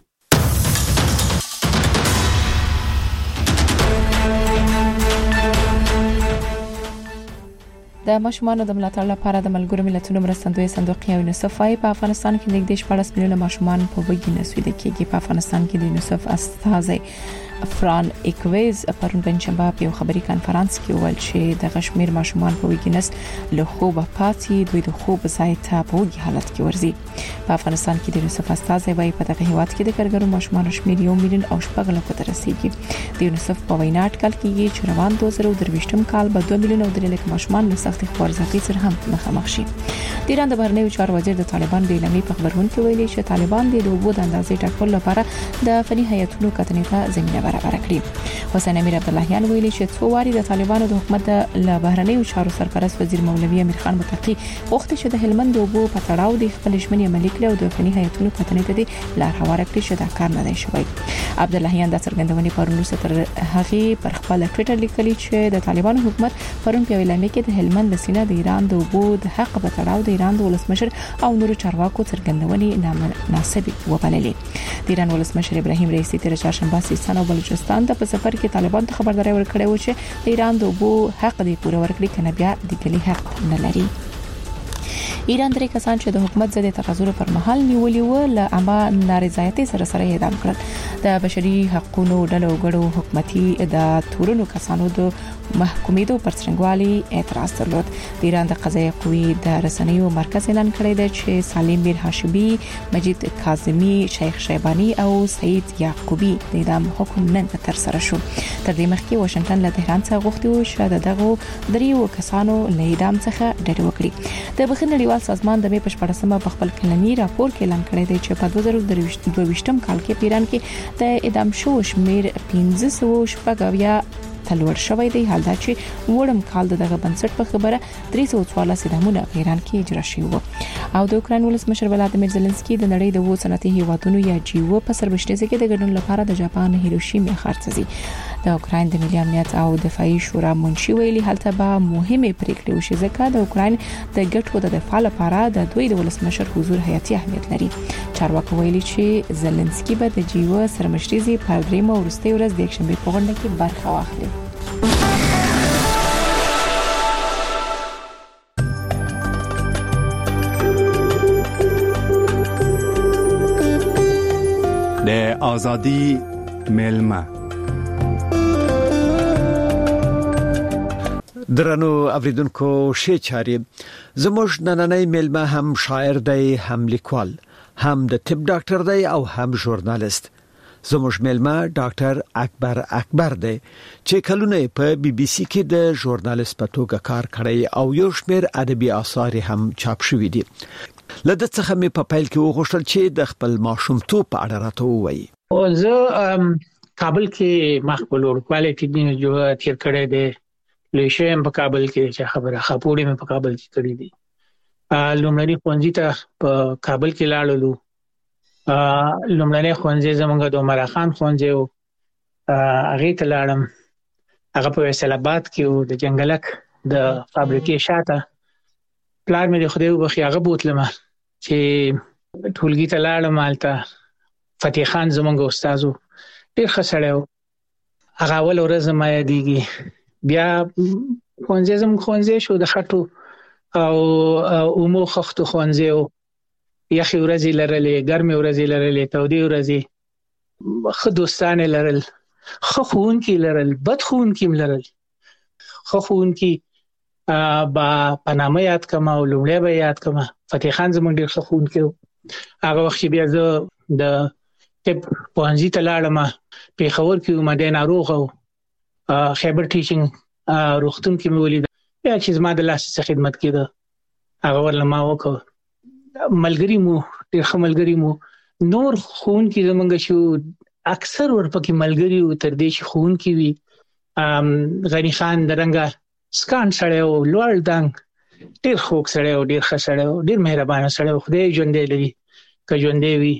د ماشومانو د ملاتړ لپاره د ملګرو ملتونو مرستندوی صندوق یونیسف په افغانستان کې نږدې 14 میلیونه ماشومان په وږي نسویده کېږي. په افغانستان کې د یونیسف استازی فران ایکویز پرون پنځشنبه په یو خبري کانفرنس کې وویل چې د غشمیر ماشومان په وږي نس له خوبه پاتې دوی د خوب ځای ته په وږي حالت کې ورځي. په افغانستان کې د یونیسف استازی وايي په دغه هیواد کې د کارګرو ماشومان شمیر 1 میلیون او 7 لکه ته رسیدي. د یونیسف په وینا اټکل کېږي چې روان 2023م کال به 2 میلیون او 3 لک ماشومان له سختي خوارځواکۍ سره هم مخامخ شي. د ایران د بهرنیو چارو وزیر د طالبان د اعلامیې په خبرونه کې ویلي چې طالبان د اوبو د اندازې ټاکلو لپاره د فني هیئتونو کتنې ته زمینه برابر کړي. حسین امیر عبداللهیان ویلي چې څو واري د طالبانو د حکومت له بهرنیو چارو سرپرست وزیر مولوی امیر خان متقی وخت چې د هلمند د اوبو په تړاو د خپل ژمنې عملي کړې او د فني هیئتونو کتنې ته لار هواره کړې چې دا کار نه دی شوی. عبداللهیان د څرګندونې پرون وروسته تر هغه پر خپل ټوئیټر لیکلي چې د طالبانو حکومت پرون په اعلامیه کې د هلمند لسینه د ایران د اوبو د حق په تړاو د ایران د ولسمشر او نورو چارواکو څرګندونې نامناسبه وبللې. د ایران ولسمشر ابراهیم رئیسی تیر چهارشنبه سیستان او بلوچستان ته په سفر کې طالبان ته خبرداري ورکړې و چې د ایران د اوبو حق دی پوره ورکړي کنه بیا د کلی حق نه لري. ایران درې کسان چې د حکومت ضد تغذر پر مهال نیولي و له اما نارضایتي سره اعدام کړل. د بشري حقوقو ډلو غړو حکومتي د تورونو کسانو د محکومېدو پر څرنګوالي اعتراض درلود. د ایران د قضایي قوې د رسنیو مرکز اعلان کړی دی چې سالم میر هاشمي، مجید کاظمی، شیخ شیبانی او سعید یعقوبی د اعدام حکم نن تر سره شو. تر دې مخکې واشنگټن له تهران څخه غوښتي و چې دغه دریو کسانو له اعدام څخه ډډه وکړي. د بخښنې سازمان د مې په 14مه په خپل کلنی راپور کې اعلان کړی دی چې په 2022م کال کې پیران کې د اعدام شو شمیر 1500 تلور شوی دی. حال دا چې وړم کال دغه بنسټ په خبره 314 اعدامونه ایران کې اجرا شوي وو. او د اوکراین ولسمشر ولادیمیر زيلنسکي د نړۍ د وو صنعتي هیوادونو یا جیو په سربشتي کې د ګډون لپاره د جاپان هیروشیما خرڅزي. د اوکراین د ملي امنیت او دفاعي شورا منشي ویلي هلته به مهمه پریکړې وشي ځکه د اوکراین د ګټو د دفاع لپاره د دوی د ولسمشر حضور حیاتي اهمیت لري. چارواکي ویلي چې زيلنسکي به د جیو سرمشتي پر درېمه ورستي ورځ د یکشنبه په غونډه کې برخه واخلي. د آزادی میلمه درنو اوریدونکو شې چاري زموږ نننۍ میلمه هم شاعر دی، هم لیکوال، هم د طب ډاکټر دی او هم ژورنالیست. زموږ میلمه ډاکټر اکبر دی چې کلونه په بي بي سي کې د ژورنالیست په توګه کار کړی او یو شمېر ادبي آثار هم چاپ شوي دي. لدې څخه مې په پیل کې وغوښتل چې د خپل ماشومتوب په اړه راته ووایي. زه کابل کې مخبل ورکواله کې جو تیر کړی دی. لېشم په کابل کې چې خبره خپوړې مې په کابل کې کړې دي. لومړني ښوونځي ته په کابل کې لاړلو. لومړني ښوونځي زمونږ د عمر خان ښوونځي او هغه ته لاړم. هغه په فیصل آباد کې او د جنگلک د فابریکې شاته. پلار مې د خدای وبخښي هغه بوتلم چې ټولګي ته لاړم. هلته فتح خان زمونږ استاد ډېر ښه سړی و. هغه اول ورځ ما یادېږي. بیا ښوونځي شو د خټو او اومو خښتو ښوونځي و. یخي ورځې لرلې، ګرمې ورځې لرلې، تودې ورځې، ښه دوستان لرل. خخون کې لرل بد خون کې لرل خخون کې با پنامه یاد کما او لومړی به یاد کما فتح خان زمونږ ډیر خخون کې هغه وخت بیا زه د طب پوهنځي ته لاړم پیښور کې مده ناروغ او خیبر ټیچینګ روغتون کې مې ولید بیا چې زما د لاس څخه خدمت کېده هغه ورله ما وکړ ملګری مو ډیر خملګری مو نور خون کې زمونږ شو اکثر ورپکې ملګری او تر دې چې خون کې وي غنی خان درنګه سکان سره او لوړ دنګ ډیر خوږ سره او ډیر ښه سره او ډیر مهربان سره خدای ژوندې لري که ژوندې وي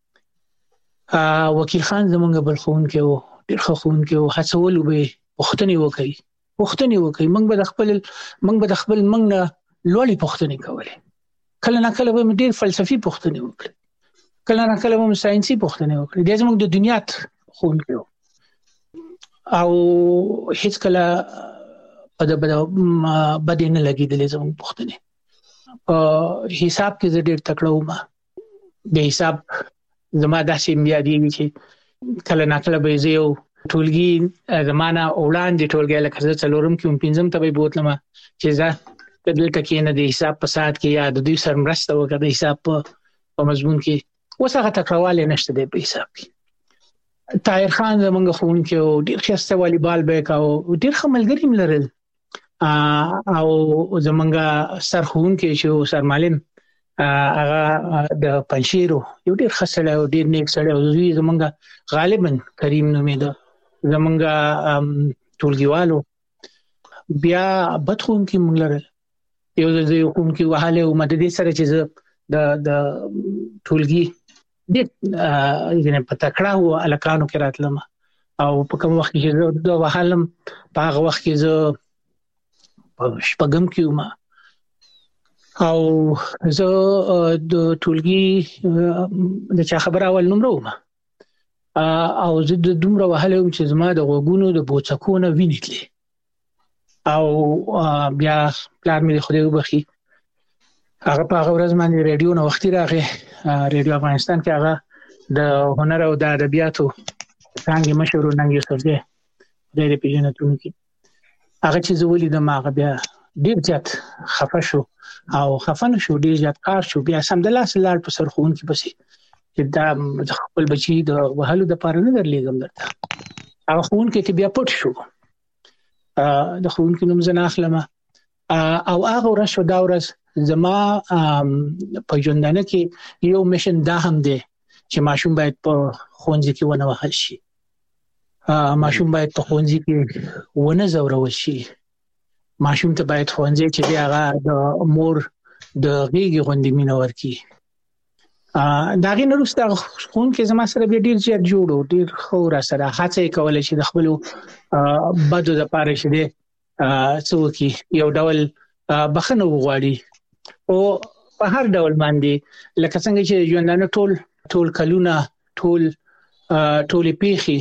وکیل خان زمونږ بل خون کې وو ډیر ښه خون کې وو هڅول به پوښتنې وکړي موږ به د خپل موږ نه لوړې پوښتنې کولې کله نه کله به ډیر فلسفي پوښتنې وکړي کله نه کله به ساينسي پوښتنې وکړي د زموږ د دنیا خون کې او هیڅ کله بد نه لګیدلې زموږ پوښتنې حساب کې ډېر تکړه وم د حساب زما داسې یادېږي چې کله نه کله به زه یو ټولګي زمانہ وړاندې ټولګي لکه زه څلورم کې پنځم ته به بوتلم چې زه د دې ټکي نه د حساب په ساعت کې یا د دوی سره مرسته وکړه د حساب په مضمون کې اوس هغه تکړهوالی نشته دی په حساب کې طاهر خان زمونږ خون کې ډیر ښه والیبال به کاوه ډیر ښه ملګري مې لرل او زمونږ سر خون کې چې سر معلم هغه د پنځیرو یو ډیر ښه سړی او ډیر نیک سړی او دوی زمونږ غالبا کریم نومېده زمونږ ټولګیوالو بیا بد خون کې مونږ لرل یو ځای خون کې وهاله او مدد سره چې د ټولګي د یعنی په تکړه او الکانو کې راتلم او په کوم وخت کې د وهالم په هغه وخت کې زه شپږم کې وم او زه د ټولګي د چا خبره اول نمبر وم او زه د دومره وهاله چې زما د غوګونو د بوڅکونه وینېتلې او بیا پلار مې خدای وبخي هغه په هغه ورځ باندې ریډیو نو وختي راغی ریډیو افغانستان کې هغه د هنر او د ادبیاتو څنګه مشهور ننګ یوسفزی د دې پیژنتون کې هغه چې زولې د ماغه بیا ډیر زیات خفه شو او خفن شو ډیر زیات کار شو بیا سم د لاس لار په سرخون کې پسې چې دا خپل بچي د وهلو د پاره نه درلېګم درته هغه خون کې بیا پټ شو د خون کې نوم زنه اخلم او هغه ورځ دا ورځ زما په ژوندانه کې یو میشن دا هم دی چې ماشوم باید په خونځ کې ونه وهل شي ماشوم باید په خونځ کې ونه زورول شي ماشوم ته باید خونځ چې دی هغه د مور د غیږ غوندې مینه ورکړي دا غي نورسته خون کې زما سره ډیر زیات جوړو ډیر خو را سره هڅه کول چې د خپل بدو د پاره شه دی څوکي یو ډول بخنه وغواړي او په هر ډول باندې لکه څنګه چې ژوندانه ټول کلونه ټول پیخي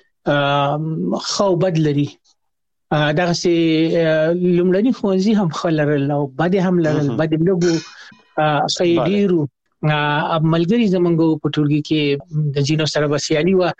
خو بدلري دغه سي لومړني خونځي هم خلرل او بد هم لرل بد لګو سیدیرو ملګری زمونږ په ټولګي کې د جینو سره بسیالي و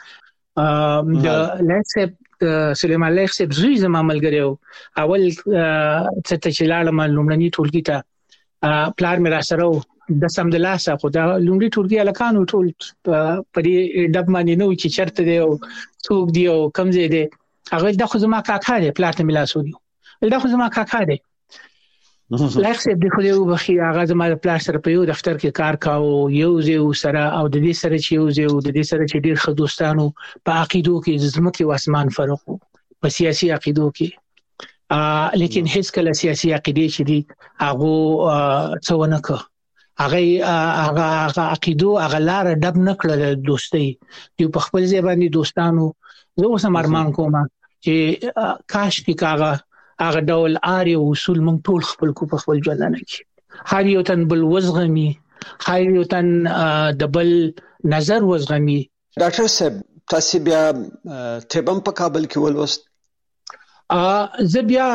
د لاسب سليمان الله صاحب زوی زما ملګری اول څه چې لاړم لومړني ټولګي ته پلار مې را سره د سم د لاسه خو دا لومړي ټولګي الکانو ټول په دې ډب باندې نو چې چرته دی او څوک دی او کم ځای دی هغه د خو زما کاکا دی پلار ته ملاسو دی دا خو زما کاکا دی لایق صاحب د خو یو بخي هغه زما د پلار سره په یو دفتر کې کار کاوه یو ځای سره او د دې سره چې یو ځای او د دې سره چې ډیر ښه دوستانو په عقیدو کې زمکه او اسمان فرق په سیاسي عقیدو کې لیکن هیڅ کله سیاسي عقیدې چې دي هغه څونه که هغه عقیدو هغه لار ډب نکړه دوستي دی په خپل ځای باندې دوستانو زه اوس مرمان کوم چې کاش کې هغه ډول آري اصول مونږ ټول خپل کو په خپل ژوندانه کې هر یو تن بل وزغمي هر یو تن د بل نظر وزغمي ډاکټر صاحب تاسو بیا تبم په کابل کې ولوست زه بیا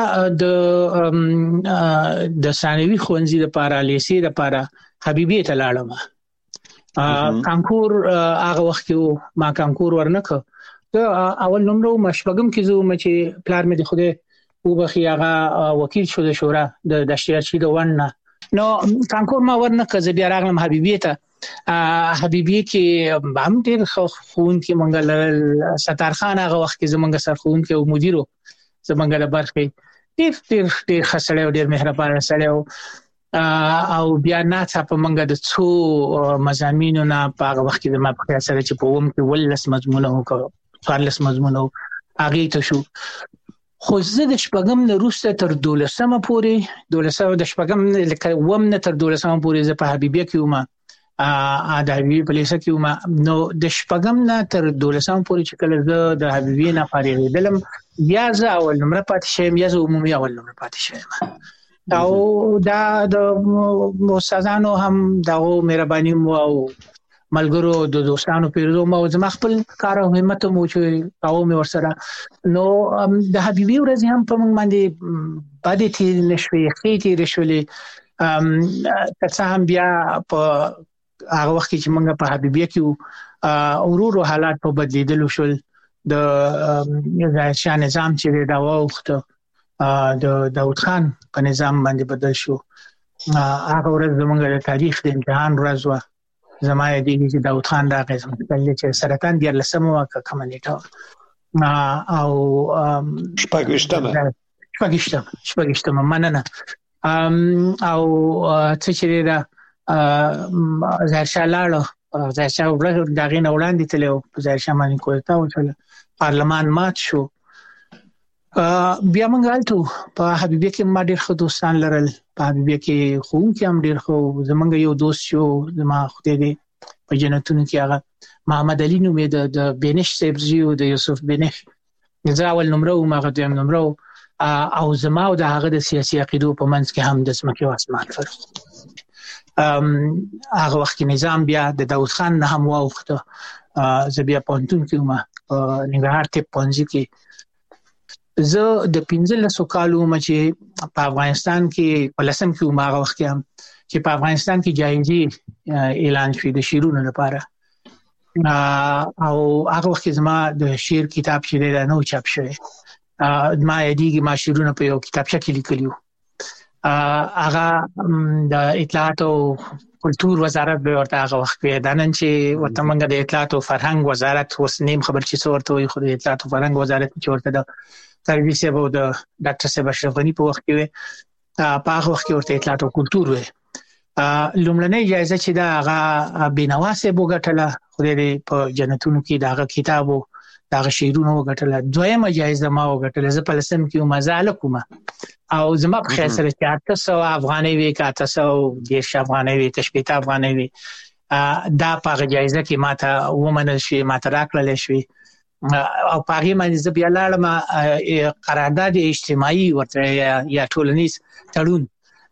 د ثانوي ښوونځي لپاره لیسې لپاره حبيبي ته لاړم کانکور هغه وخت کې ما کانکور ورنکه اول نمبر مشبګم کې زه چې پلار مې د خوده وبخي هغه وکیل شو د شورا د دشتیارچی د ونه نو کانکور ما ورنه کزه بیا راغلم حبیبی ته حبیبی کې هم ډیر خون کې منګل ستار خان هغه وخت کې زمونږ سرخون کې او مدیرو زمونږ د برخې ډیر خسړې او ډیر مهربان سره او بیا نه په منګه د څو مزامینو نه په هغه وخت کې ما په سره چې په ووم کې ولس مضمونه وکړ فارلس مضمونه هغه ته شو خو زه د شپږم نه روسته تر 12مه پورې 12 د شپږم لکه وم نه تر 12مه پورې زه په حبیبیه کې وم د حبیبی په لیسه کې وم نو د شپږم نه تر 12مه پورې چې کله زه د حبیبی نه فارغېدلم یا زه اول نمبر پاتې شوم یا زه عمومي اول نمبر پاتې شوم او دا د استادانو هم دغه مهرباني مو او ملګرو د دوستانو پیرو مو زما خپل کار او همت مو چې تاو مې ورسره نو د حبیبی ورځ هم په موږ باندې باندې تیر نشوي خېټي رشولې تاسو هم بیا په هغه وخت چې موږ په حبیبی کې اورورو حالات په بدلیدل شول د شاه نظام چې دا وخت د داوود خان په نظام باندې بدل شو هغه ورځ زموږ د تاریخ د امتحان ورځ و زما دې چې داوود خان راغی زموږ چې سرطان ډیر لسمه واکه کمنیټه او شپږشتمه مننه او څه چې دا ظاهرشاه لاړو ظاهرشاه دغه نه وړاندې تلو ظاهرشاه باندې کوټه او پارلمان مات شو بیا موږ غلطو په حبیبی کې ما ډیر خو دوستان لرل په حبیبی کې خو هم ډیر خو زمونږ یو دوست شو زما خدای دې په جنتونو کې هغه محمد علي نومې د بینش سبزی او د یوسف بینش زه اول نمبر او ما دویم نمبر او زما او د هغه د سیاسي عقیدو په منځ کې هم د سمکه او اسمان فرق هغه وخت نظام بیا د داوود خان نه هم واوخته زه بیا پونتون کې ما نګهار ته پونځي کې زه د 15 کالو مچې په افغانستان کې په لسم کې عمره وخت هم چې په افغانستان کې جایزې اعلان شوې د شیرونو لپاره او هغه وخت زما د شعر کتاب چې دا نو چاپ شوی ما یادېږي ما شعرونه په یو کتابچه کې لیکلیو هغه د اطلاعات او کلتور وزارت به ورته هغه وخت کې د نن چې ورته موږ د اطلاعات او فرهنګ وزارت اوس نیم خبر چې څورته وي خو د اطلاعات او فرهنګ وزارت چې ورته د سرویس به د ډاکټر صاحب اشرف غنی په وخت کې په هغه وخت کې ورته اطلاعات او کلتور وي لومړنۍ جایزه چې دا هغه بینوا صاحب وګټله خو دې په جنتونو کې دا کتابو دا شعرونه وګټله دویمه جایزه ما وګټله زه په لسم کې مزاله کوم او زما په خیر سره 400 افغانۍ وی کا 810 افغانۍ وی تشبیه افغانۍ وی دا په جایزه کې ماته ومنل شي ماته راکړل شي او پاغي باندې زه بیا لاړم قرارداد اجتماعي ورته یا ټولنیز تړون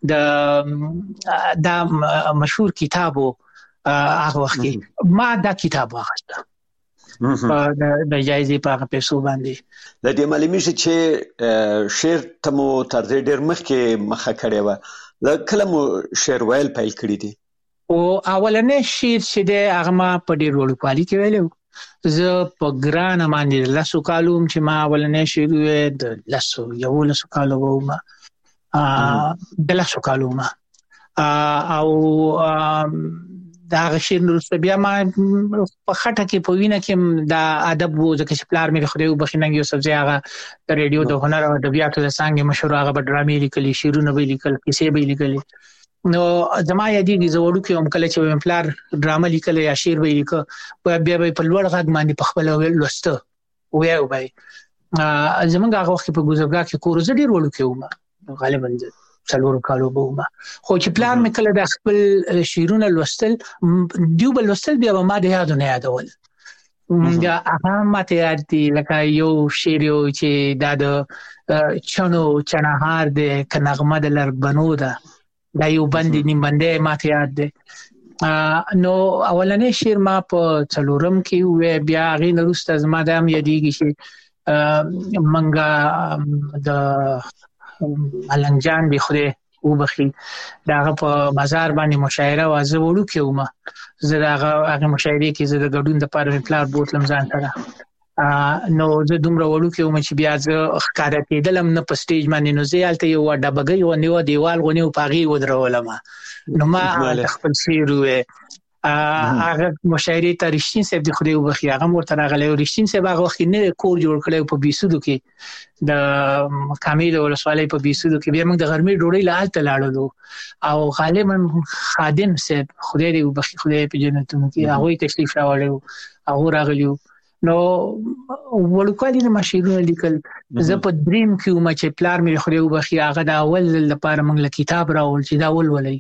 د مشهور کتابو هغه وخت ما دا کتاب واخیسته د جایزې په هغه پیسو باندې د دې معلومي چې شعر تمو تر دې ډېر مخکې مخه کړې و کله مو شعر ویل پیل کړی دي او اولنې شعر چې د هغه ما په ډېر وړو کالي کې ویلو زه په ګران باندې لاسو کالوم چې ما اولنې شعر وې د لاسو کالو وم د لاسو کالوم او دا شعر نو بیا ما په خټه کې په وینه کې دا ادب وو ځکه چې پلار مې خدای وبخښنګ یو سبزی هغه د ریډیو د هنر او ادبیاتو د څنګه مشهور هغه ډرامې لیکلي شعرونه به لیکل کیسې به لیکلي نو زما یادېږي زه وړو کې هم کله چې پلار ډرامه لیکل یا شعر به لیکه بیا به په لوړ غږ باندې په خپل لوسته وایو به زمونږ هغه وخت په ګوزګا کې کور زه ډیر وړو کې وم غالبا څلور کالو بوم خو چې پلان مې کله د خپل شیرونه لوستل دیو بل لوستل بیا ما د یادونه یادول دا هغه ماته یاد دي لکه یو شعر چې دا د چنهار د کنغمه د لربنو ده دا یو باندې نیم باندې ماته یاد دي نو اولنې شعر ما په څلورم کې وې بیا غي نورست از ما د هم یادېږي چې منګه د ملنګ جان به خوده وبخي داغه په مزار باندې مشاعره وازه وړو کې ومه زه داغه مشاعره کې زه د ګډون د پاره پلان بوتلم ځان سره نو زه دومره وړو کې وم چې بیا زه ښکاره کېدلم نه په سټیج باندې، نو زه هلته یو ډبګۍ ونیوه دیوال غونې په هغې ودرولم، نو ما خپل شعر ووایه. هغه مشاعرې ته رښتین صاحب د خدای وبخښي هغه ورته راغلی، رښتین صاحب هغه وخت نه کور جوړ کړی په بیسودو کې، د کامل ولسوالۍ په بیسودو کې. بیا موږ د غرمې ډوډۍ له هلته لاړلو او غالبا خادم صاحب خدای دې وبخښي خدای په جنتونو کې هغوی تشریف راوړی و، هغه راغلی و. نو وړوکوالي نه ما شعرونه لیکل. زه په دریم کې وم چې پلار مې خدای وبخښي هغه د اول ځل لپاره موږ له کتاب راوړل چې دا ولولئ،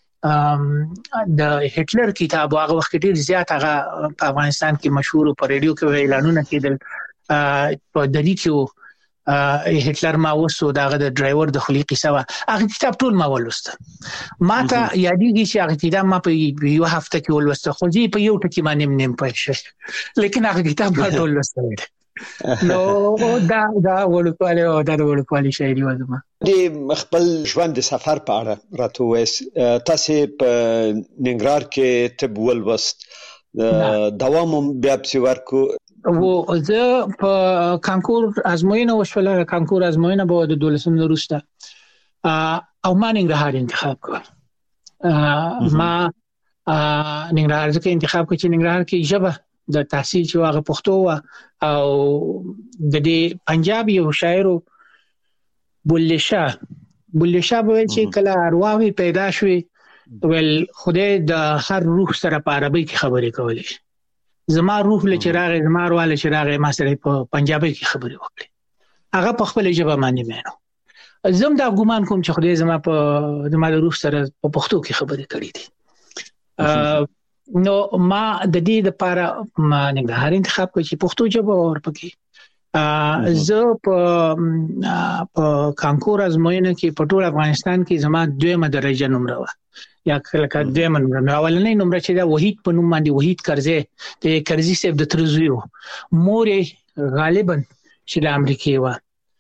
د هټلر کتاب. هغه وخت ډیر زیات هغه په افغانستان کې مشهور په ریډیو کې اعلانونه کېدل، په دلی کې هټلر ما وسو داغه د ډرایور د خلی قصه وا. هغه کتاب ټول ما ولوست، ما ته یادېږي چې هغه کتاب ما په یو هفته کې ولوست، خو دې په یو ټکی باندې نیم پېښ، لیکن هغه کتاب ما ټول ولوست. نو دا وړوکوالی او دا وړوکوالی شاعري و. زما د خپل ژوند د سفر په اړه راته وایي، تاسو په ننګرهار کې طب ولوست، دوام بیا پسې ورکو و. زه په کانکور ازموینه وشوله، کانکور ازموینه به د 12 وروسته او ما ننګرهار انتخاب کړ. ما ننګرهار ځکه انتخاب کړ چې ننګرهار کې ژبه د تحصیل چې هغه پښتو و، او د دې پنجاب یو شاعر بلې شاه به چې کله ارواح پیدا شوې ول خدای د هر روح سره په عربی کې خبرې کولې. زما روح له چراغ زما ارواح له چراغ ما سره په پنجابي کې خبرې وکړي، هغه په خپل ژبه باندې مینو. زم دا ګومان کوم چې خدای زما د روح سره په پښتو کې خبرې کړې دي. نو ما د دې لپاره ما ننګرهار انتخاب کړ چې پښتو ژبه ورپکې. زه په کانکور ازموینه کې په ټول افغانستان کې زما 2مه درجه نمره و، یا کله 2مه نمره. اولنۍ نمره چې دا وحید په نوم باندې وحید کرزی د کرزی صاحب د ترزوی و، مور غالبا چې د امریکای و،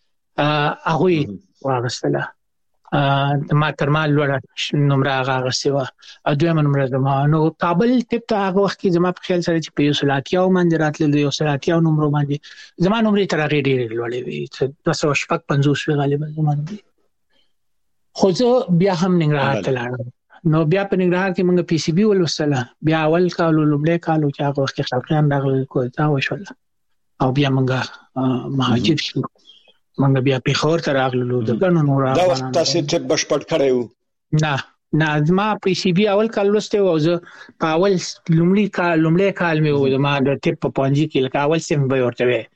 هغه واغستله. ما ترمال لوړه نمره هغه سیوا او 2مه نمره زما. نو کابل طب ته هغه وخت کې زما په خیال سره چې په 130 باندې راتلل، 130 نمره باندې زما نمره تر هغه ډېر لوړې وي، 250 غالبا زما نمره. خو زه بیا هم ننګرهار ته لاړم. نو بیا په ننګرهار کې موږ پی سی بي ولوستله، بیا اول کال لومړی کال چې هغه وخت کې خلقیان راغلل کوټه وشول، او بیا موږ مهاجر شو. موږ بیا پیښور ته راغلو د ګڼو نورو. دا وخت تاسو ته بشپړ کړی و؟ نه ما پی سی بي اول کال لوسته او زه په اول لومړی کال مې و ما د طب په پنځه کې لکه اول سیم به ورته وي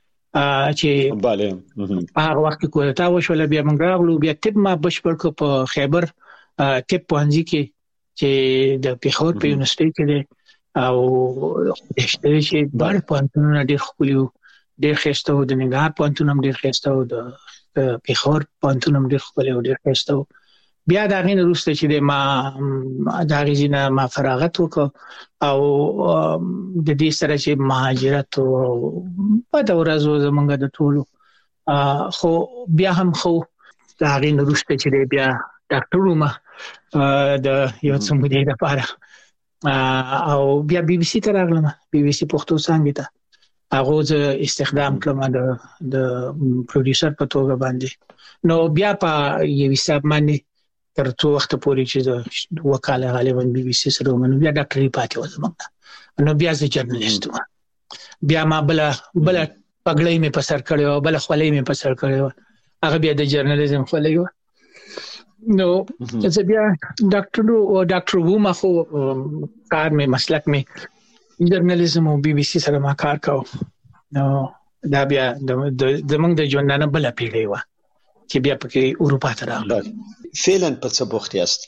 چې bale هغه وخت کې کوټه وشول. بیا موږ راغلو، بیا طب ما بشپړ کو په خیبر طب پنځه کې چې د پیښور په یونیورسيټي کې دی، او چې بار پوهنتونونه ډېر ښکلي، ډېر ښایسته و. د ننګرهار پوهنتون هم ډېر ښایسته و، د پیښور پوهنتون هم ډېر ښکلی او ډېر ښایسته و. بیا د هغې نه وروسته چې ما د هغې ځای نه ما فراغت وکړ، او د دې سره چې مهاجرت و بده ورځ و زموږ د ټولو. خو بیا هم خو د هغې نه وروسته چې بیا ډاکټر وم د یو څه مودې لپاره، او بیا بي بي سي ته راغلم، بي بي سي پښتو څانګې ته. هغه زه استخدام کړم د پروډوسر په توګه باندې. نو بیا په یو حساب باندې تر څو وخت پورې چې د وکاله غالبا بي بي سي سره ومنو، بیا ډاکټري پاتې وځم. نو بیا زه جرنالست وم. بیا ما بل پګړۍ مې په سر کړې و، بل خولۍ مې په سر کړې و، هغه بیا د جرنالیزم خولۍ و. نو زه بیا ډاکټر وم، خو کار مې مسلک مې جرنالیزم او بي بي سي سره ما کار کاوه. نو دا بیا زموږ د ژوندانه بله پیړۍ وه چې بیا پکې اروپا ته راغلم. فعلا په څه بوخت یاست؟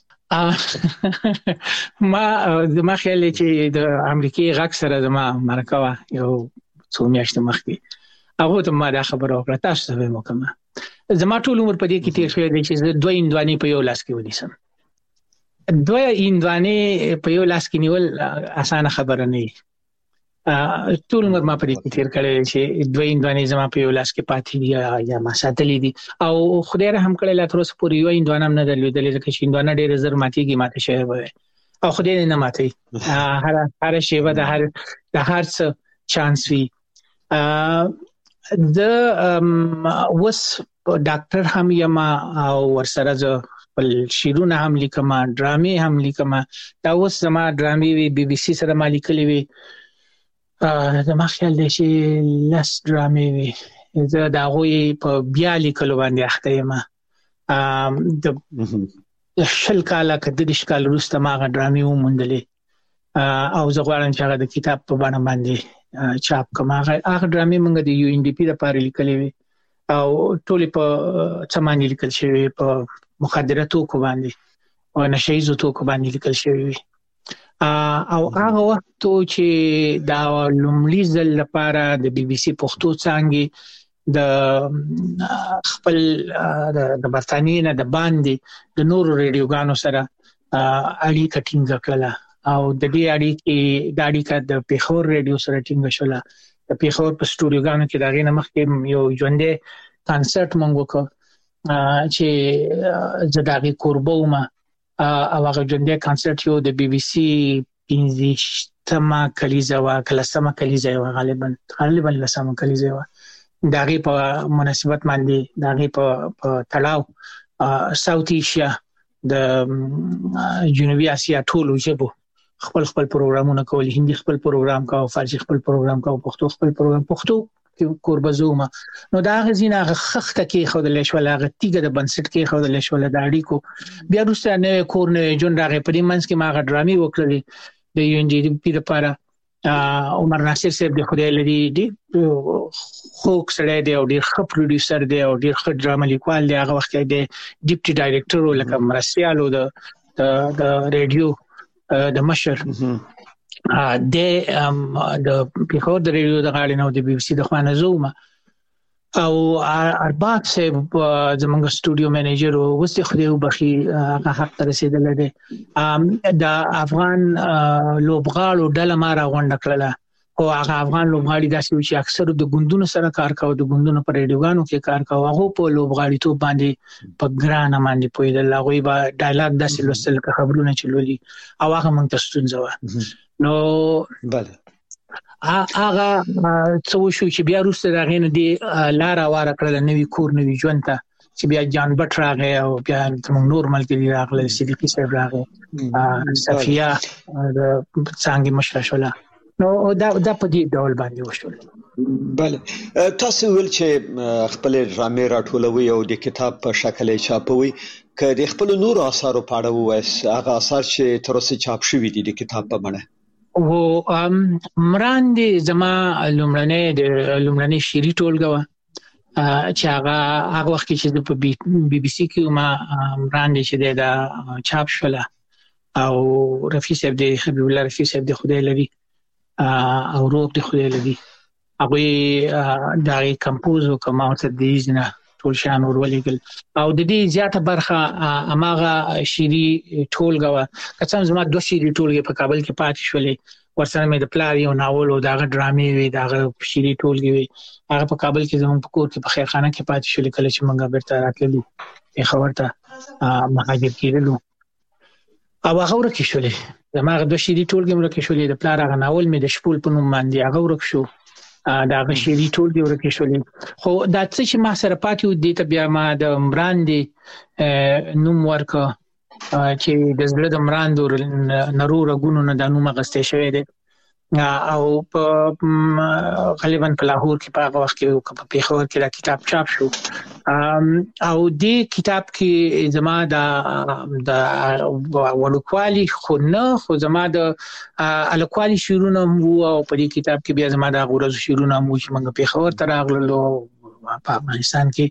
زما خیال دی چې د امریکای غږ سره زما مرکه وه یو څو میاشتې مخکې، هغو ته ما دا خبره وکړه، تاسو ته به وکړم. زما ټول عمر په دې کې تېر شوی دی چې زه 2 هندوانې په یو لاس کې ونیسم. 2 هندوانې په یو لاس کې نیول اسانه خبره نه وي. ټول عمر ما په دې کې تېر کړی چې 2 هندوانې زما په یو لاس کې پاتې دي یا ما ساتلې دي، او خدای رحم کړی لا تر اوسه پورې یو هندوانه هم نه درلودلې، ځکه چې هندوانه ډېره زر ماتېږي، ماته شوی به وي، او خدای نه ماتوي. هر شیبه د هر څه چانس وي. د وس ډاکټر هم یم او ورسره ز بل شیرونه هم لیکم ډرامې هم لیکم دا وس زما ډرامې وی بي بي سي سره مالي کلی وی زما خیال دی چې لس ډرامې وی زه دا غوي په بیا لیکلو باندې اخته یم د شل کاله کده د شکل وروسته ما ډرامې وموندلې او زه غواړم چې هغه د کتاب په بڼه باندې چاپ کوم. هغه ډرامې موږ د یو ان ډي پی لپاره لیکلې وي او ټول په څمانې لیکل شوی په مخدره توکو باندې او نشه یي توکو باندې لیکل شوی وي او هغه وخت چې دا لومړي ځل لپاره د بي بي سي پښتو څانګې د خپل د برتانیې نه د باندې د نورو ریډیوګانو سره اړیکه ټینګه کړله او د دې اړیکه د پیښور ریډیو سره ټینګه شوله. د پیښور په سټوډیوګانو کې دا غي نمخ کې یو ژوندې کانسرت مونږ وکړ چې زداغي قربوم او هغه ژوندې کانسرت یو د بي بي سي 15مه کلیزه وا کلسمه کلیزه وا غالبا لسمه کلیزه وا داغي په مناسبت باندې داغي په تلاو ساوث ایشیا د جنوبي اسیا ټولو ژبو خپل پروګرامونه کول. هندي خپل پروګرام کاو، فارسی خپل پروګرام کاو، پښتو خپل پروګرام پښتو کوربزومه نو دا غزینه خخته کې خودل شول هغه تیګه د بنسټ کې خودل شول د اړیکو بیا وروسته نه کور نه جون راغې په دې منځ کې ما غ ډرامې وکړلې د یو ان ډي پی لپاره. عمر ناصر صاحب د خدای لري دی خوک سره دی او ډیر ښه پروډوسر دی او ډیر ښه ډرامه لیکوال دی. هغه وخت کې د ډیپټي ډایریکټر لکه مرسیالو د ریډیو د مشر د پیښور د ریډیو د غاړې نو د بي بي سي د خوانه زوم او ارباب صاحب زمونږ سټوډیو منیجر او وسته خدای وبخي هغه حق ته رسیدل دي. د افغان لوبغاړو ډله ما راغونډه کړله او هغه افغان لوبغاړي داسې چې اکثر د ګوندونو سره کار کاوه، د ګوندونو پر ریډیوګانو کې کار کاوه، هغه په لوبغاړي ته باندې په ګرانه باندې پویدل هغه به ډایلاګ داسې لوستل که خبرونه چلولي او هغه مونږ ته ستونزه و. نو بله هغه څو شو چې بیا وروسته دا غینه دی لار واره کړل نوې کور نوې ژوند ته چې بیا جان بټ راغی او بیا موږ نورمال کې راغله صدیقي صاحب راغی صفیه د څنګه مشره شوله نو دا په دې ډول باندې وشول. بله تاسو ول چې خپل ډرامې راټولوي او د کتاب په شکل چاپوي که د خپل نور آثارو په اړه وایي هغه آثار چې تر اوسه چاپ شوي دي د کتاب په بڼه و مراندې زما لومړنۍ شعري ټولګه وه چې هغه وخت کې چې په بي بي سي کې ما مراندې چې دا چاپ شوله او رفیع صاحب د حبیب الله رفیع صاحب د خدای لري او روح د خدای لري هغه دا کمپوز وکما او تدریس نه ټول شان ورولېګل او د دې زیاته برخه اماغه شيري ټولګه وا کڅم زما دوه شيري ټولګه په کابل کې پاتې شولې ورسره مې د پلار یو ناول او داغه ډرامې وي داغه شيري ټولګه وي هغه په کابل کې زموږ په کور کې په خیرخانه کې پاتې شولې کله چې موږ بیرته راتللو په خبرته مهاجر کېدلو او هغه ورکه شولې زما دوه شيري ټولګه ورکه شولې د پلار هغه ناول مې د شپول په نوم باندې هغه ورک شو دا غشيري ټول دی ورکه شولې خو دا څه چې ما سره پاتې و دي ته بیا ما د مراندې نوم ورکه چې د زړه د مراندو نرور غونو نه د نوم غستې شوی دی او په غالبا په لاهور کې په هغه وخت کې په پیښور کې دا کتاب چاپ شو او دې کتاب کې زما د ولکوالي خو زما د الکوالي شعرونه مو او په دې کتاب کې بیا زما د غورز شعرونه مو چې موږ پیښور ته راغلو په افغانستان کې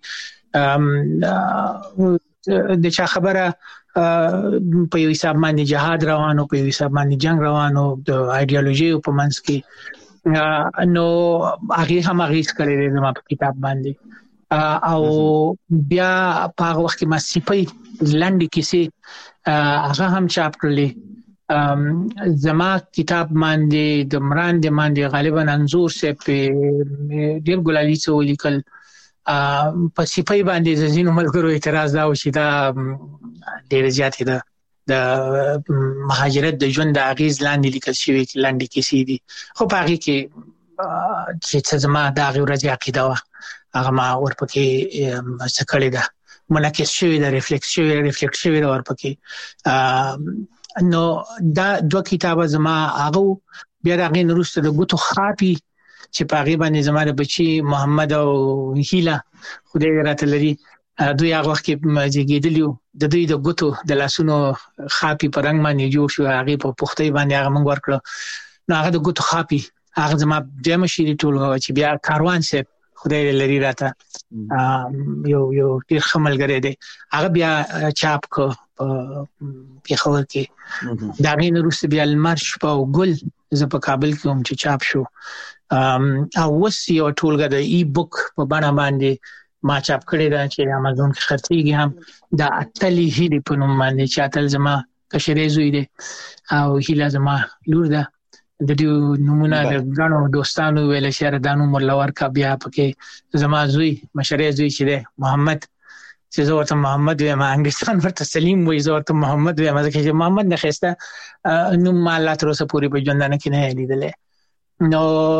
د چا خبره په یو حساب باندې جهاد روانو په یو حساب باندې جنگ روانو د ایدئولوژي په منځ کې نو هغه هم هغه کړی دی زما په کتاب باندې او بیا په هغه وخت کې ما سپي لنډي کیسې هغه هم چاپ کړلې زما کتاب باندې د مراندې باندې غالبا انزور سه په ډیر ګلالي څو لیکل په سپي باندې زینو ملګرو اعتراض دا و چې دا ډیر زیات ده د مهاجرت د ژوند د اغیز لاندې لیکل شوی لاندې کیسې دي خو په هغه کې چې زما د هغه ورځې عقیده و هغه ما ورپکې څه کړی ده منعکس شوی ده ریفلیکټ شوی ده ورپکې نو دا دوه کتابه زما هغه بیا د هغې نه وروسته د ګوتو خاپي چې په هغې باندې زما د بچي محمد او هیله خدای راته لري دوی هغه وخت کې زیږېدلي وو د دوی د ګوتو د لاسونو خاپي په رنګ باندې جوړ شو هغې په پختۍ باندې هغه موږ ورکړه نو هغه د ګوتو خاپي هغه زما دویمه شعري ټولګه چې بیا کاروان صاحب خدای لري راته یو ډېر ښه ملګری دی هغه بیا چاپ کړ په پېښور کې د هغې نه وروسته بیا لمر شپه او ګل زه په کابل کې هم چې چاپ شو او اوس یو ټولګه د ای بک په بڼه باندې ما چاپ کړې ده چې امازون کې خرڅېږي هم د اتلې هیلې په نوم باندې چې اتل زما کشرې زوی دی او هیله زما لور ده د دې نومونه د ګڼو دوستانو ویل چې دا نوم ورله ورکړه بیا پکې زما زوی مشرې زوی چې دی محمد چې زه ورته محمد وایم انګلیسان ورته سلیم وایي زه ورته محمد وایم ځکه چې محمد نه ښایسته نوم ما الله تر اوسه پورې په ژوندانه کې نه لیدلی نو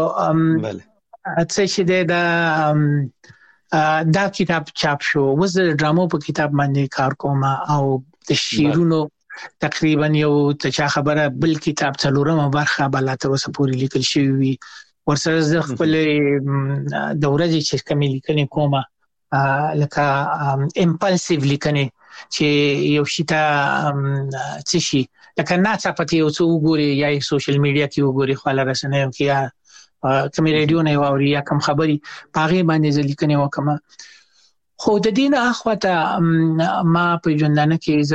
څه چې دی دا کتاب چاپ شو اوس د ډرامو په کتاب باندې کار کوم او د شعرونو تقریبا یو ته خبره بل کتاب څلورمه برخه بل تر اوسه پورې لیکل شوی وي ورسره د خپل د ورځې چې کومې لیکنې کومه لکه امپلسیو لیکنې چې یو شي ته څه شي لکه ناڅاپه یو څه وګوري یا سوشل میډیا کې وګوري خپل رسنیو کې یا کوم ریډیو نه واوري یا کوم خبري پاغه باندې ځلیکنه وکما خو د دین اخوته ما په ژوندانه کې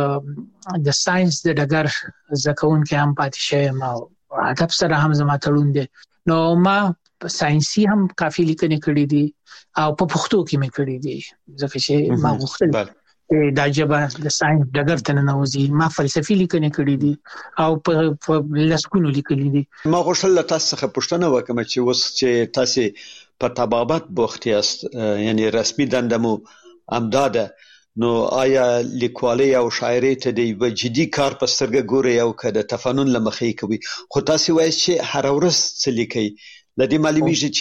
زه د ساينس د ډګر زکون کې هم پاتې شوم او ادب سره هم زما تړون دي نو ما ساينسي هم کافي لیکنې کړې دي او په پښتو کې مې کړې دي ځکه چې ما غوښتل دا جبه د ساينس ډګر ته نه وځي ما فلسفي لیکنې کړې دي او په لسکونو لیکلې دي ما غوښتل تاسو څخه پوښتنه وکړم چې اوس چې تاسو په طبابت بوخت یاست یعنی رسمي دندمو امداده نو آیا لیکوالي او شاعري ته دی و جدي کار په سترګه ګوري او کده تفنن لمخې کوي خو تاسو وایي چې هر ورځ څه لیکي لدی معلومیږي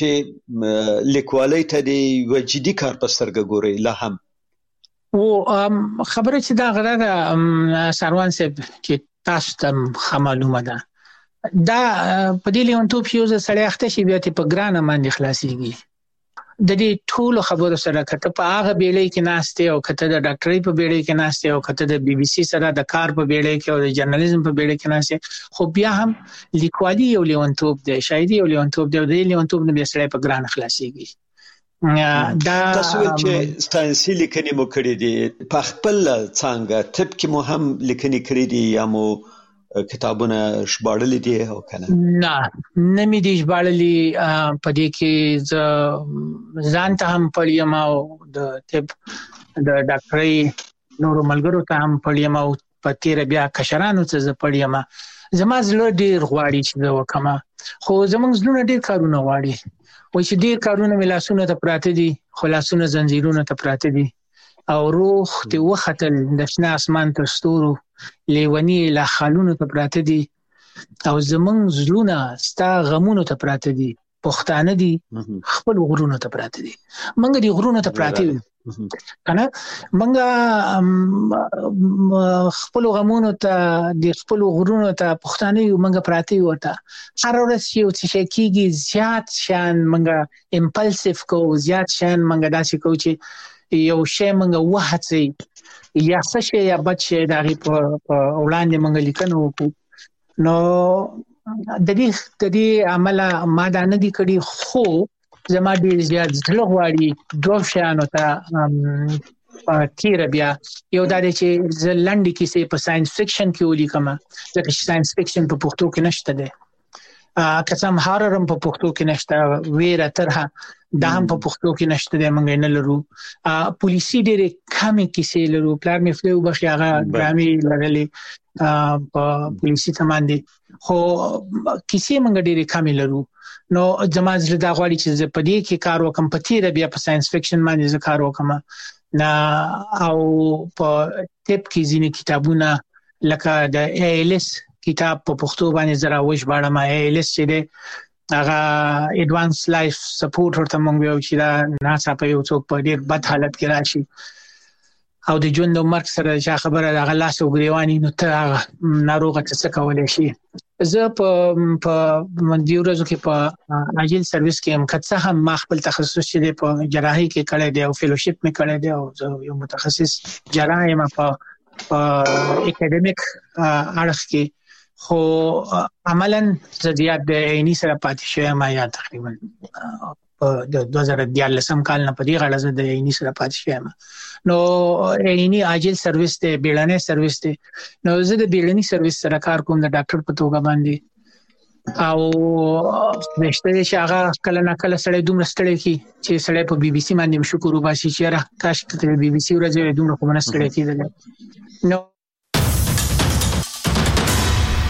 چې لیکوالي ته دی و جدي کار په سترګه ګوري لا هم او خبره چې دا غره سروان صاحب چې تاسو ته معلومه ده دا په دې لیونتوب یو سړی اخته شي بیا ته په ګرانه باندې خلاصيږي د دې ټول خبرو سره کته په هغه بیړۍ کې ناشته او کته د ډاکټرۍ په بیړۍ کې ناشته او کته د بي بي سي سره د کار په بیړۍ کې او د جرنالیزم په بیړۍ کې ناشته خو بیا هم لیکوالي یو لیونتوب دی شاعري یو لیونتوب دی د لیونتوب نه بیا سړی په ګرانه خلاصيږي دا تاسو چې ساينسي لیکنې مو کړې دي په خپل څنګه طب کې مو هم لیکنې کړې دي یا مو کتابونه ژباړلې دي او کنه نه مې دي ژباړلې په دې کې ځان ته هم پړیم او د طب د ډاکټرۍ نورو ملګرو ته هم پړیم او په تیر بیا کشرانو ته پړیم زما زړه ډیر غواړي چې دا وکم خو زمونږ زړه ډیر کارونه غواړي و چې ډیر کارونه ملاسونه ته پراته دي خلاصونه زنجیرونه ته پراته دي او روح ته وختل د شنه اسمان تر ستورو لیونی لا خالونو ته پراته دي او زمونږ زړونه ستا غمونو ته پراته دي پښتانه دي خپل غرونو ته پراته دي منګ دي غرونو ته پراته دي کنه منګه خپل غمونو ته د خپل غرونو ته پښتانه یو منګه پراته وته هر ورځ یو څه کېږي زیات شان منګه امپلسیو کو زیات شان منګه داسې کو چې یو شی منګه وهڅي یا څه شی یا بچي دغه په وړاندې منګه لیکنه وکړو نو د دې عمل ما دا نه دي کړی خو زما ډیر زیات ځله غواړي دوه شیانو ته تیر بیا یو دا چې ز لنډی کیسې په ساينس فکشن کې ولیکم ځکه چې ساينس فکشن په پښتو کې نشته ده قسم هاررم په پښتو کې نشته ویره ترها دا هم په پښتو کې نشته ده مونږ نه لرو پولیسي ډېر کم کیسې لرو پلان می فلو بخي هغه ډرامي لرلې په پولیسي تماندې خو کیسې مونږ ډېر کم لرو نو زما زړه دا غواړي چې په دې کې کار وکم په تیر بیا په ساينس فکشن باندې کار وکم نه او په ټپ کې ځینې کتابونه لکه د ALS کتاب په پښتو باندې زرا وښ باړم ALS چې هغه اډوانس لایف سپورټ ورته مونږ ویو چې دا ناڅاپه یو څوک په ډیر بد حالت کې راشي او د ژوند او مرګ سره چې خبره هغه لاس او ګریوانی نو ته ناروغه څه کولای شي زه په دیو ورځو کې په عاجل سرویس کې هم کڅه هم ما خپل تخصص چې په جراحي کې کړی دی او فیلوشپ مې کړی دی او یو متخصص جراح یم په اکیډمیک اړخ کې خو عملاً زیات د عیني سره پاتې شوی ما یا تقریبا د 2014 کال نه په دې غاړه زه د عیني سره پاتې شوم نو عیني عاجل سرویس ته بیړنۍ سرویس ته نو زه د بیړنۍ سرویس سره کار کوم د ډاکټر په توګه باندې او نشته چې هغه کله نه کله سړی دومره ستړی کی چې سړی په بي بي سي باندې شکر وباسي چې را کاش ته بي بي سي ورځې دومره کومه ستړی کیدل نو